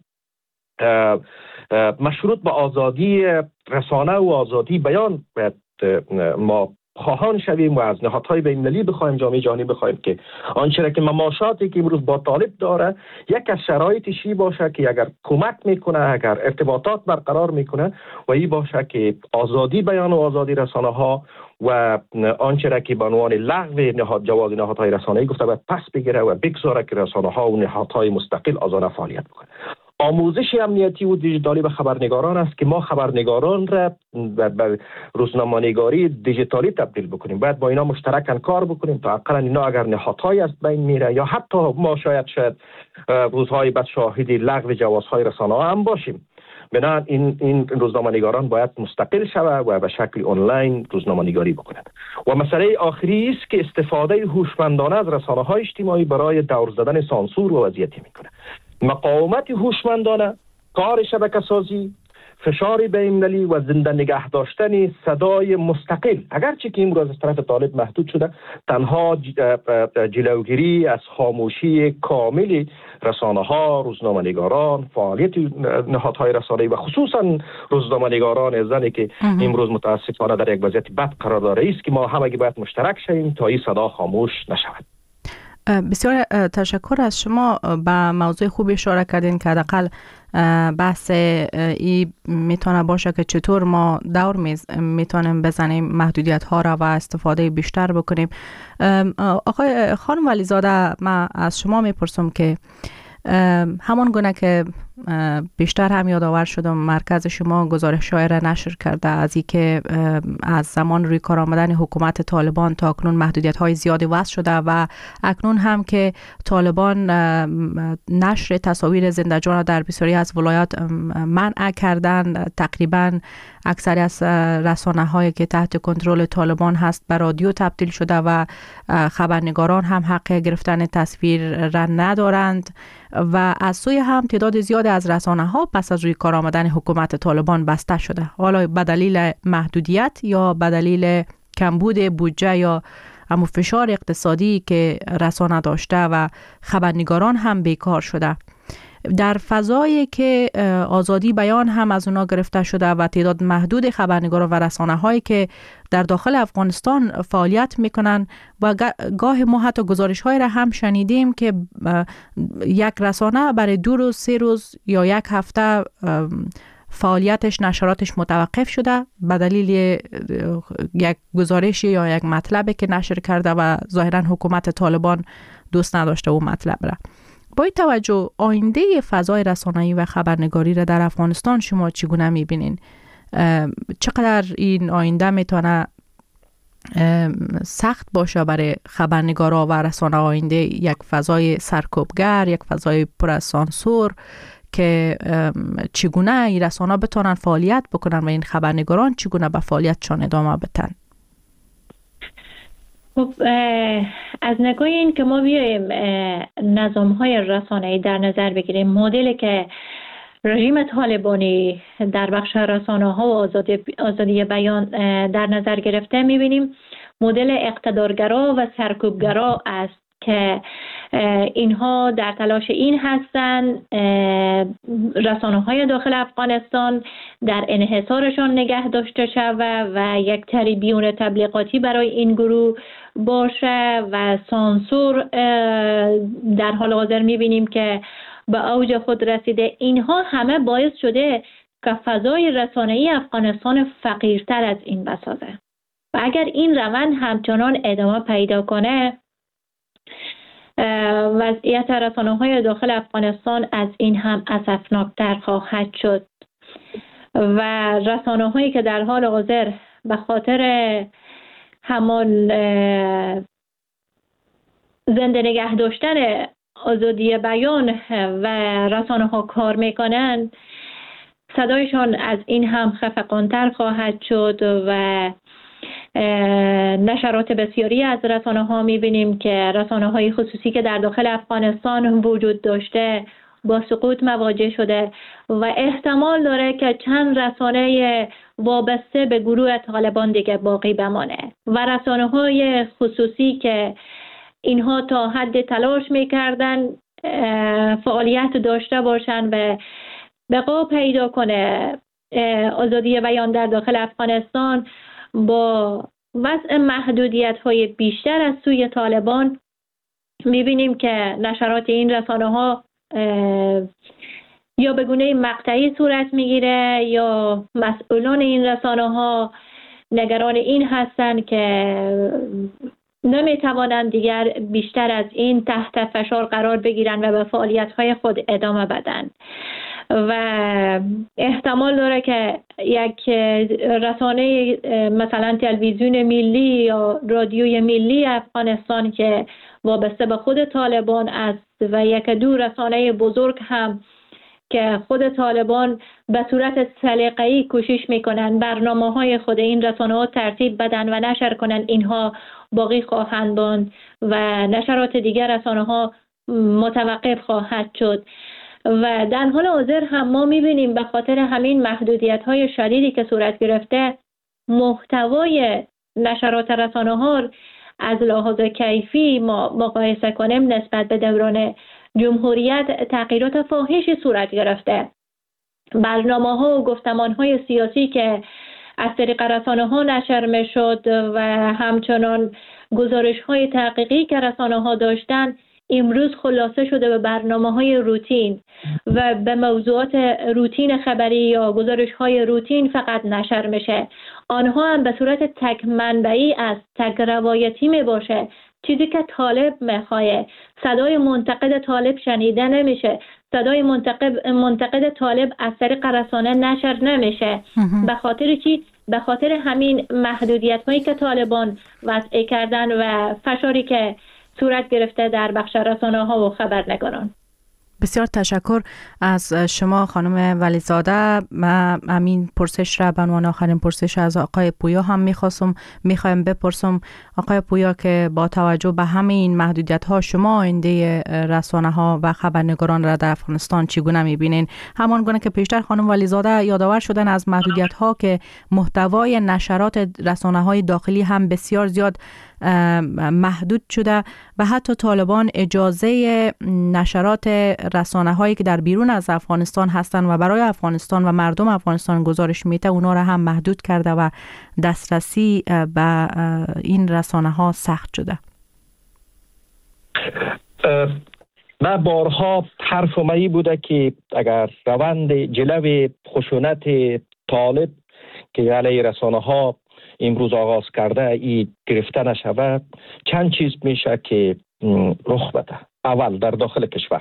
مشروط به آزادی رسانه و آزادی بیان باید ما خواهان شویم و از نهادهای بین‌المللی بخوایم، جامعه جهانی بخوایم که آنچه که مماشاتی که امروز با طالب داره یک از شرایطشی باشه که اگر کمک میکنه، اگر ارتباطات برقرار میکنه و این باشه که آزادی بیان و آزادی رسانه ها و آنچه که به عنوان لغو جواز نهادهای رسانه‌ای گفته باید پس بگیره و بگذاره که رسانه ها و نهادهای مستقل آزادانه فعالیت بکنه. آموزش امنیتی و دیجیتالی به خبرنگاران است که ما خبرنگاران را به روزنامه‌نگاری دیجیتالی تبدیل بکنیم. باید با اینا مشترکاً کار بکنیم تا اقلا اینا اگر نهادهای از بین میره یا حتی ما شاید روزهای بعد شاهد لغو جوازهای رسانه‌ها هم باشیم. بنابراین این روزنامه‌نگاران باید مستقل شود و به شکل آنلاین روزنامه‌نگاری بکنند. و مسئله آخری است که استفاده هوشمندانه از رسانه‌های اجتماعی برای دور زدن سانسور و وضعیتی میکنه. مقاومت هوشمندانه، کار شبکه‌سازی، فشار بین‌المللی و زنده نگه داشتن صدای مستقل، اگرچه که امروز از طرف طالب محدود شده، تنها جلوگیری از خاموشی کامل رسانه‌ها، روزنامه‌نگاران، فعالیت نهادهای رسانه‌ای و خصوصا روزنامه‌نگاران زنی که امروز متاسفانه در یک وضعیت بد قرار داره است که ما همگی باید مشترک شویم تا این صدا خاموش نشود. بسیار تشکر از شما. به موضوع خوب اشاره کردین که حداقل بحث ای میتونه باشه که چطور ما دور میتونیم بزنیم محدودیت ها را و استفاده بیشتر بکنیم. آقای خانم ولیزاده، من از شما میپرسم که همان گونه که بیشتر هم یادآور شدم، مرکز شما گزارش‌های را نشر کرده از اینکه از زمان روی کار آمدن حکومت طالبان تا اکنون محدودیت‌های زیادی وضع شده و اکنون هم که طالبان نشر تصاویر زنده جان را در بسیاری از ولایات منع کردن، تقریبا اکثری از رسانه‌هایی که تحت کنترل طالبان هست به رادیو تبدیل شده و خبرنگاران هم حق گرفتن تصویر را ندارند و از سوی هم تعداد زیادی از رسانه‌ها پس از روی کار آمدن حکومت طالبان بسته شده، حالا به دلیل محدودیت یا به دلیل کمبود بودجه یا اما فشار اقتصادی که رسانه داشته و خبرنگاران هم بیکار شده. در فضایی که آزادی بیان هم از اونا گرفته شده و تعداد محدود خبرنگاران و رسانه هایی که در داخل افغانستان فعالیت میکنن و گاه ما حتی گزارش های را هم شنیدیم که یک رسانه برای 2 روز 3 روز یا یک هفته فعالیتش، نشراتش متوقف شده به دلیل یک گزارشی یا یک مطلبی که نشر کرده و ظاهرا حکومت طالبان دوست نداشته و مطلب را. با این توجه آینده فضای رسانه‌ای و خبرنگاری را در افغانستان شما چگونه می‌بینین؟ چقدر این آینده میتونه سخت باشه برای خبرنگارا و رسانه آینده، یک فضای سرکوبگر، یک فضای پر از سانسور که چگونه این رسانه بتونن فعالیت بکنن و این خبرنگاران چگونه به فعالیتشان ادامه بدن؟ خب از نگاه این که ما بیایم نظام‌های رسانه‌ای در نظر بگیریم، مدلی که رژیم طالبانی در بخش رسانه‌ها و آزادی بیان در نظر گرفته، می‌بینیم مدل اقتدارگرا و سرکوبگرا است که اینها در تلاش این هستند رسانه‌های داخل افغانستان در انحصارشان نگه داشته شود و یک تریبیون تبلیغاتی برای این گروه باشه و سانسور در حال حاضر می‌بینیم که به اوج خود رسیده. اینها همه باعث شده که فضای رسانه‌ای افغانستان فقیرتر از این بسازه و اگر این روند همچنان ادامه پیدا کنه، وضعیت رسانه‌های داخل افغانستان از این هم اسفناکتر خواهد شد و رسانه‌هایی که در حال حاضر به خاطر همان زنده نگه داشتن آزادی بیان و رسانه‌ها کار میکنن، صدایشان از این هم خفقان‌تر خواهد شد و نشرات بسیاری از رسانه‌ها می‌بینیم که رسانه‌های خصوصی که در داخل افغانستان وجود داشته با سقوط مواجه شده و احتمال داره که چند رسانه وابسته به گروه طالبان دیگه باقی بمانه و رسانه‌های خصوصی که اینها تا حد تلاش می‌کردن فعالیت داشته باشن و بقا پیدا کنه آزادی بیان در داخل افغانستان، با وضع محدودیت‌های بیشتر از سوی طالبان می‌بینیم که نشرات این رسانه‌ها یا به گونه مقطعی صورت می‌گیره یا مسئولان این رسانه‌ها نگران این هستند که نمی‌توانند دیگر بیشتر از این تحت فشار قرار بگیرن و به فعالیت‌های خود ادامه بدن و احتمال داره که یک رسانه مثلا تلویزیون ملی یا رادیوی ملی افغانستان که وابسته به خود طالبان است و یک دو رسانه بزرگ هم که خود طالبان به صورت سلیقه‌ای کوشش میکنن برنامه‌های خود این رسانه‌ها ترتیب بدن و نشر کنن، اینها باقی خواهند ماند و نشرات دیگر رسانه‌ها متوقف خواهد شد. و در حال حاضر هم ما می‌بینیم به خاطر همین محدودیت‌های شدیدی که صورت گرفته، محتوای نشرات رسانه‌ها از لحاظ کیفی ما مقایسه کنیم نسبت به دوران جمهوریت تغییرات فاحشی صورت گرفته. برنامه‌ها و گفتمان‌های سیاسی که از طریق رسانه‌ها نشر می‌شد و همچنان گزارش‌های تحقیقی که رسانه‌ها داشتن امروز خلاصه شده به برنامه‌های روتین و به موضوعات روتین خبری یا گزارش‌های روتین فقط نشر میشه. آنها هم به صورت تک منبعی است، تک روایتی می باشه، چیزی که طالب میخواه. صدای منتقد طالب شنیده نمیشه، صدای منتقد طالب از طریق رسانه نشر نمیشه. به خاطر چی؟ به خاطر همین محدودیت‌هایی که طالبان وضع کردن و فشاری که صورت گرفته در بخش رسانه‌ها و خبرنگاران. بسیار تشکر از شما خانم ولیزاده. من همین پرسش را به عنوان آخرین پرسش از آقای پویا هم میخوایم بپرسم. آقای پویا که با توجه به همین محدودیت‌ها شما آینده رسانه‌ها و خبرنگاران را در افغانستان چگونه می‌بینین؟ همان گونه که پیشتر خانم ولیزاده یادآور شدن از محدودیت‌ها که محتوای نشرات رسانه‌های داخلی هم بسیار زیاد محدود شده و حتی طالبان اجازه نشرات رسانه‌هایی که در بیرون از افغانستان هستند و برای افغانستان و مردم افغانستان گزارش میده اونا را هم محدود کرده و دسترسی به این رسانه‌ها سخت شده. ما بارها حرف ما بوده که اگر روند جلو خشونت طالب که علیه رسانه ها امروز آغاز کرده ای گرفته نشود، چند چیز میشه که رخ بده. اول در داخل کشور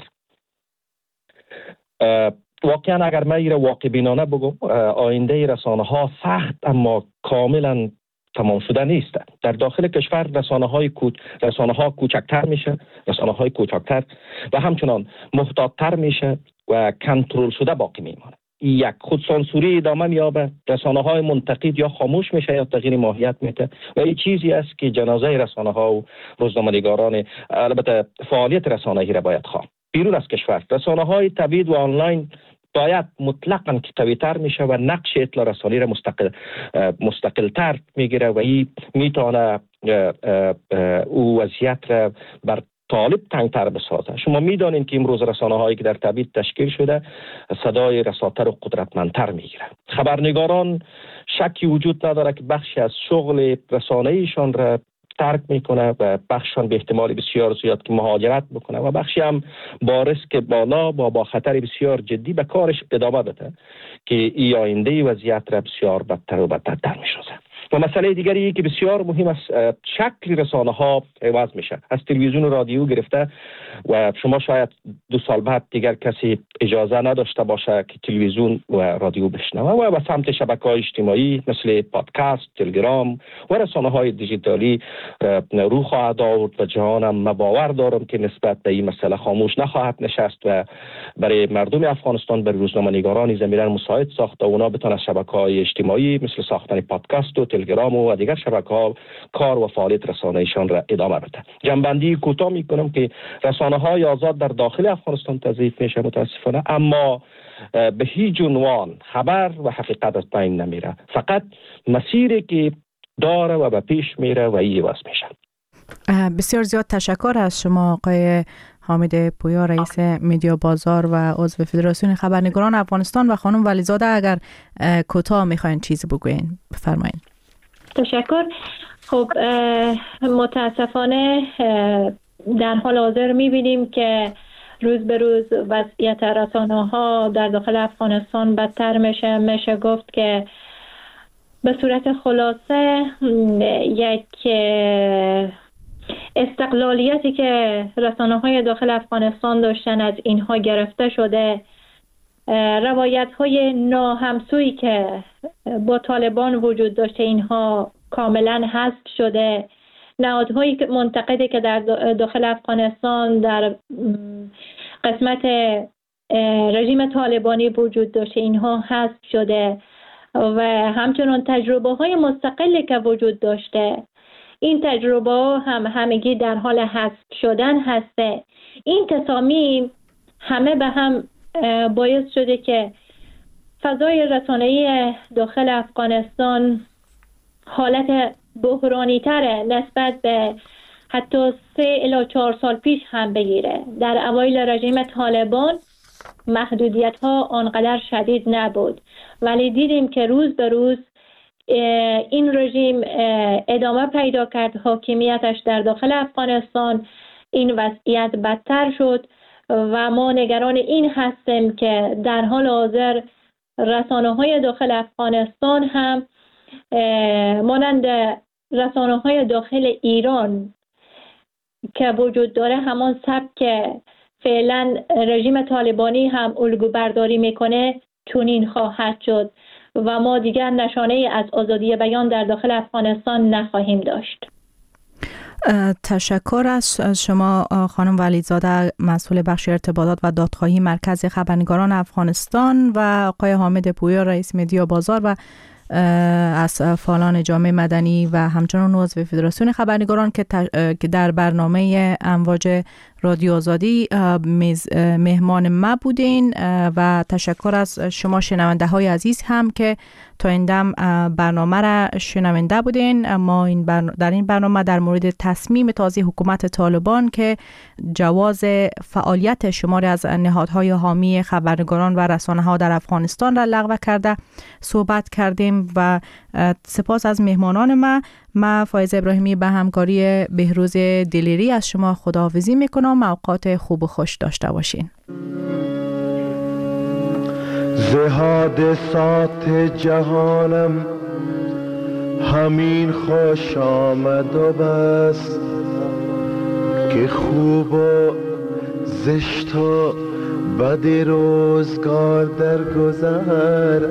واقعا اگر من ایره واقع بینانه بگم، آینده رسانه ها سخت اما کاملا تمام شده نیست. در داخل کشور رسانه ها کوچکتر میشه، رسانه های کوچکتر و همچنان محتاط‌تر میشه و کنترل شده باقی میمانه. یک خودسانسوری ادامه میابه، رسانه های منتقد یا خاموش میشه یا تغییر ماهیت میده و این چیزی است که جنازه رسانه ها و روزنامه‌نگاران، البته فعالیت رسانه‌ای را باید خواند. بیرون از کشور رسانه های تبعید و آنلاین باید مطلقاً که قوی‌تر میشه و نقش اطلاع رسانی را مستقل‌تر میگیره و این میتونه او وضعیت را بر طالب تنگتر بسازه. شما میدانید که امروز رسانه هایی که در تبعید تشکیل شده صدای رساتر و قدرتمندتر میگیره. خبرنگاران شکی وجود نداره که بخشی از شغل رسانه‌ایشان را ترک میکنه و بخششان به احتمال بسیار زیاد که مهاجرت بکنه و بخشی هم با ریسک بالا و با خطر بسیار جدی به کارش ادامه بده که این آینده وضعیت را بسیار بدتر و بدتر میسازه. و مسئله دیگری که بسیار مهم است، شکل رسانه ها عوض میشه، از تلویزیون و رادیو گرفته و شما شاید 2 سال بعد دیگر کسی اجازه نداشته باشه که تلویزیون و رادیو بشنوه و به سمت شبکه‌های اجتماعی مثل پادکست، تلگرام و رسانه های دیجیتالی رو خواهد آورد و جهانم من باور دارم که نسبت به این مسئله خاموش نخواهد نشست و برای مردم افغانستان، برای روزنامه‌نگاران زمینه مساعد ساخته و اونا بتونن شبکه‌های اجتماعی مثل ساختن پادکست و تلگرام و دیگر شبکه‌ها کار و فعالیت رسانه‌ایشان را ادامه بده. جنبندی کوتاه میکنم که رسانه‌های آزاد در داخل افغانستان تضعیف میشه متاسفانه، اما به هیچ عنوان خبر و حقیقت از بین نمیره، فقط مسیری که داره و به پیش میره و این عوض میشه. بسیار زیاد تشکر از شما آقای حامد پویا، رئیس مدیا بازار و عضو فدراسیون خبرنگاران افغانستان، و خانم ولیزاده اگر کوتاه میخواین چیزی بگوین بفرمایید. تشکر. خب متاسفانه در حال حاضر میبینیم که روز به روز وضعیت رسانه ها در داخل افغانستان بدتر میشه گفت که به صورت خلاصه یک استقلالیتی که رسانه های داخل افغانستان داشتن از اینها گرفته شده، روایت های ناهمسویی که با طالبان وجود داشته اینها کاملا حذف شده، نهادهای منتقدی که در داخل افغانستان در قسمت رژیم طالبانی وجود داشته اینها حذف شده و همچنان تجربه های مستقلی که وجود داشته، این تجربه هم همگی در حال حذف شدن هسته. این تصامیم همه به هم باعث شده که فضای رسانه‌ای داخل افغانستان حالت بحرانی تره نسبت به حتی 3 الی 4 سال پیش هم بگیره. در اوایل رژیم طالبان محدودیت ها آنقدر شدید نبود، ولی دیدیم که روز به روز این رژیم ادامه پیدا کرد، حاکمیتش در داخل افغانستان، این وضعیت بدتر شد و ما نگران این هستیم که در حال حاضر رسانه‌های داخل افغانستان هم مانند رسانه‌های داخل ایران که وجود داره همان سبک فعلا رژیم طالبانی هم الگو برداری میکنه چنین خواهد شد و ما دیگر نشانه از آزادی بیان در داخل افغانستان نخواهیم داشت. تشکر از شما خانم ولیزاده، مسئول بخش ارتباطات و دادخواهی مرکز خبرنگاران افغانستان، و آقای حامد پویا، رئیس مدیا بازار و از فعالان جامعه مدنی و همچنان عضو فدراسیون خبرنگاران که در برنامه امواج رادیو آزادی مهمان ما بودین، و تشکر از شما شنونده های عزیز هم که تا این دم برنامه را شنونده بودین. ما در این برنامه در مورد تصمیم تازه حکومت طالبان که جواز فعالیت شماری از نهادهای حامی خبرنگاران و رسانه ها در افغانستان را لغو کرده صحبت کردیم و سپاس از مهمانان ما فایزه ابراهیمی به همکاری بهروز دلیری از شما خداحافظی میکنم سلام، اوقات خوب و خوش داشته باشین. ز حادثات جهانم همین خوش آمد و بس که خوب و زشت و بد روزگار در گذر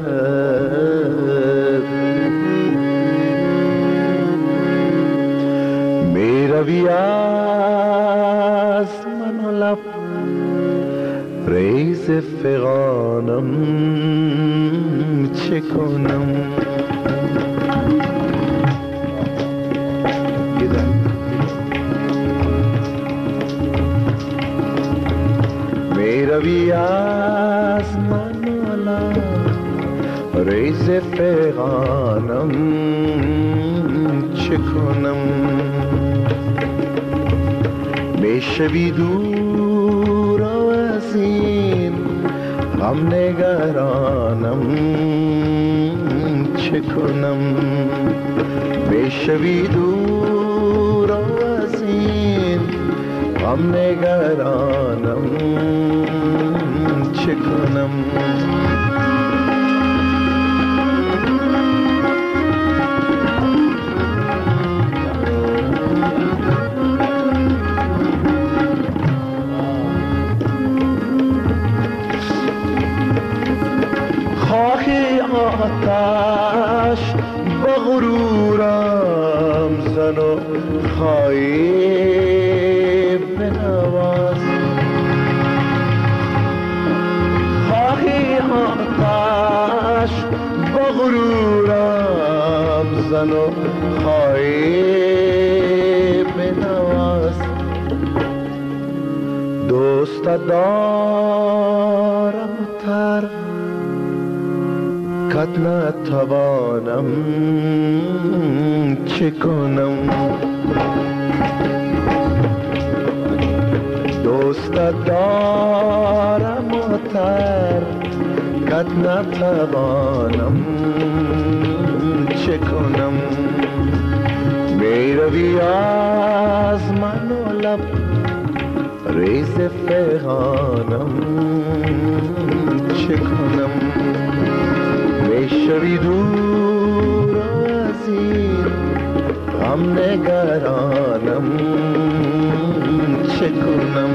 می روی از من و لب ریز فغانم چه کنم می روی از من و لب ریز فغانم چه کنم می شوی دور از این غم نگرانم چه کنم می شوی دور از این غم نگرانم چه کنم آتش با غرورم زن و خواهی بنواز خواهی آتش با غرورم زن و خواهی بنواز دوست دارم تر کت نتوانم چه کنم دوست دارم و ترکت نتوانم چه کنم می روی از من و لب ریز فغانم چه کنم می شوی دور از این غم نگرانم چه کنم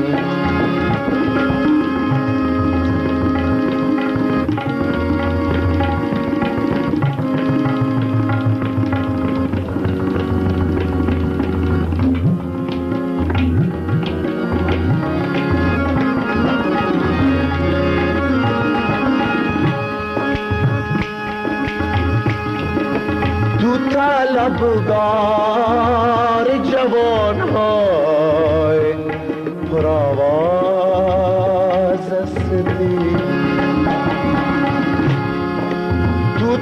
طلبگار جوان‌های پرآواز هستی تو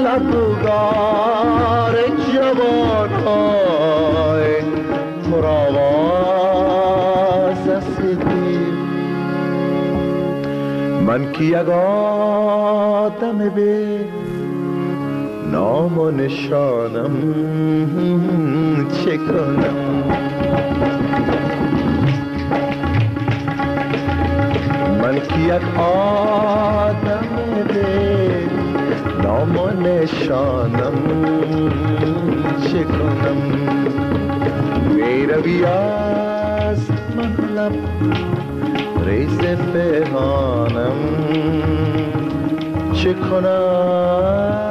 طلبگار جوان‌های پرآواز هستی من که یک آدم بی نام و نشانم چه کنم من که یک آدم به نام و نشانم چه کنم می روی از من لب ریز پنهانم چه کنم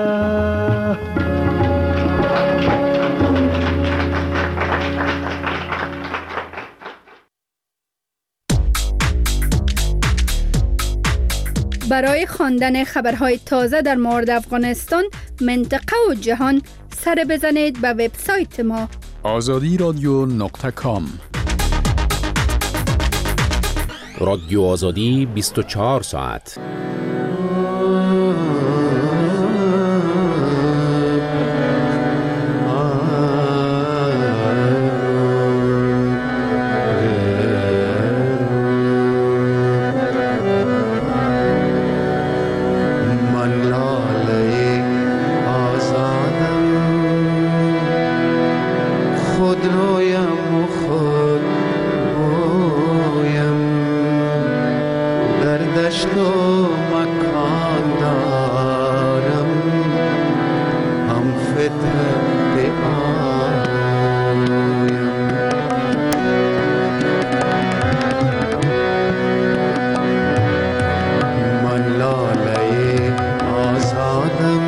برای خواندن خبرهای تازه در مورد افغانستان، منطقه و جهان سر بزنید به وبسایت ما azadiradyo.com. رادیو آزادی 24 ساعت. خود رویم و خود دشت و مکان دارم، هم فطرت آیم. من لاله آزادم،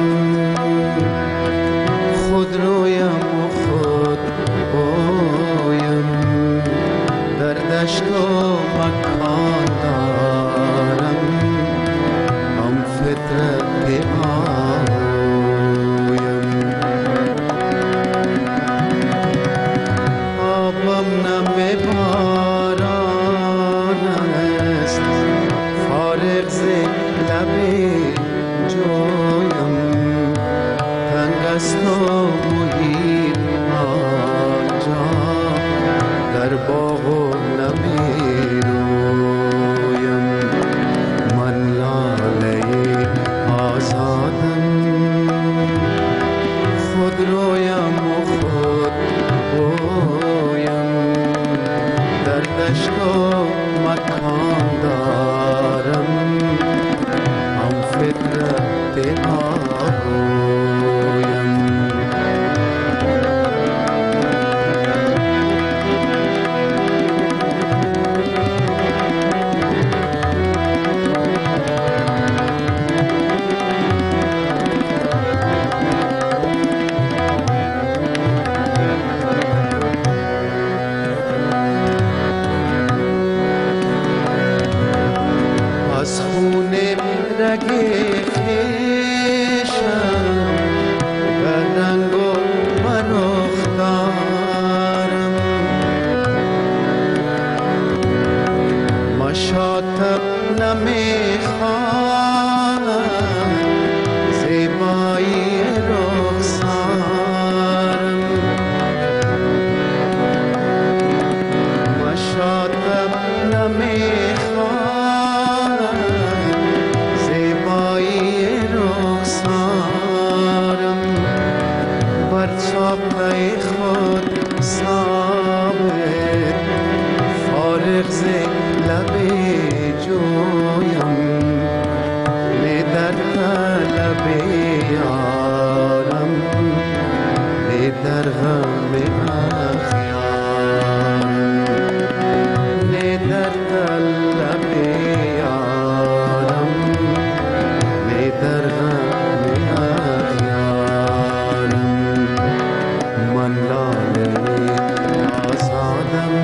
خود رویم و خود بویم. در دشت و مکان دارم، هم فطرت آیم. آبم نم باران است، فارغ ز لب جویم. تنگ است و محیط آنجا، در باغ و نمی رویم. من لاله آزادم، خود رویم و خود بویم. در دشت و مکان دارم، هم فطرت آیم. از خون رگ خویشم به رنگ و برخ دارم. مشاطب نمیخواهم زیبایی رخسارم. مشاطب نمیخواهم زیبایی رخسارم. بر چاپه خود ثابت، فارغ ز لب جویم. نی در طلب یارم، نی در غم اخیارم. نی در طلب یارم، نی در غم اخیارم. من لاله آزادم،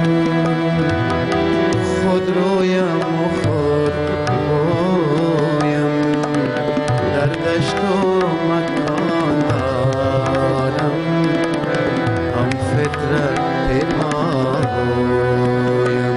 خود رویم و خود بویم. در دشت و مکان دارم، هم فطرت آیم.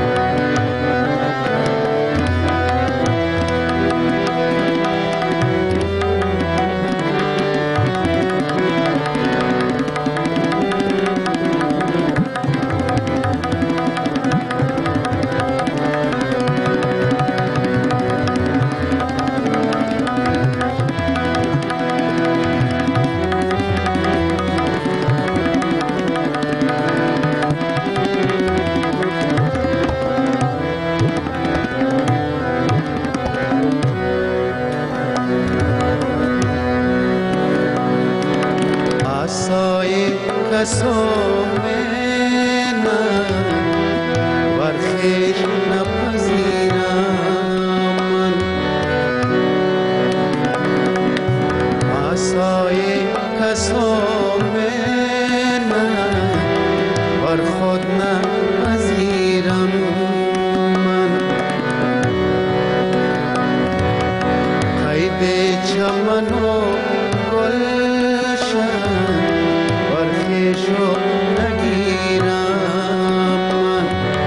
عصای قسم من بر خویش نپذیرم. من عصای قسم من بر خود نپذیرم. من قید چمن و گلشن بر خویش نگیرم. من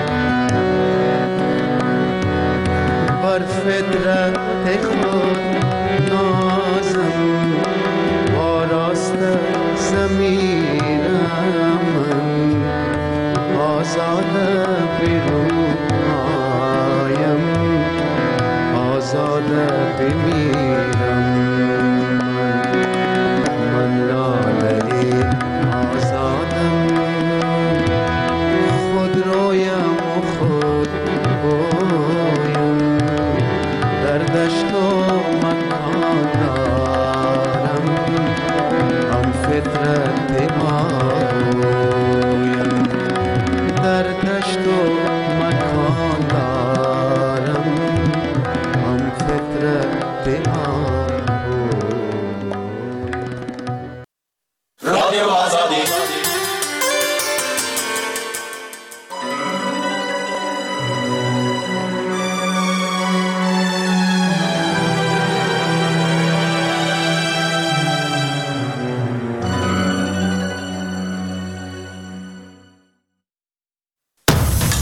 بر فطرت خود نازم، آراست ضمیرم. من آزاد بیرون آیم، آزاد بمیرم. من لاله آزادم، خود رویم و خود بویم. تو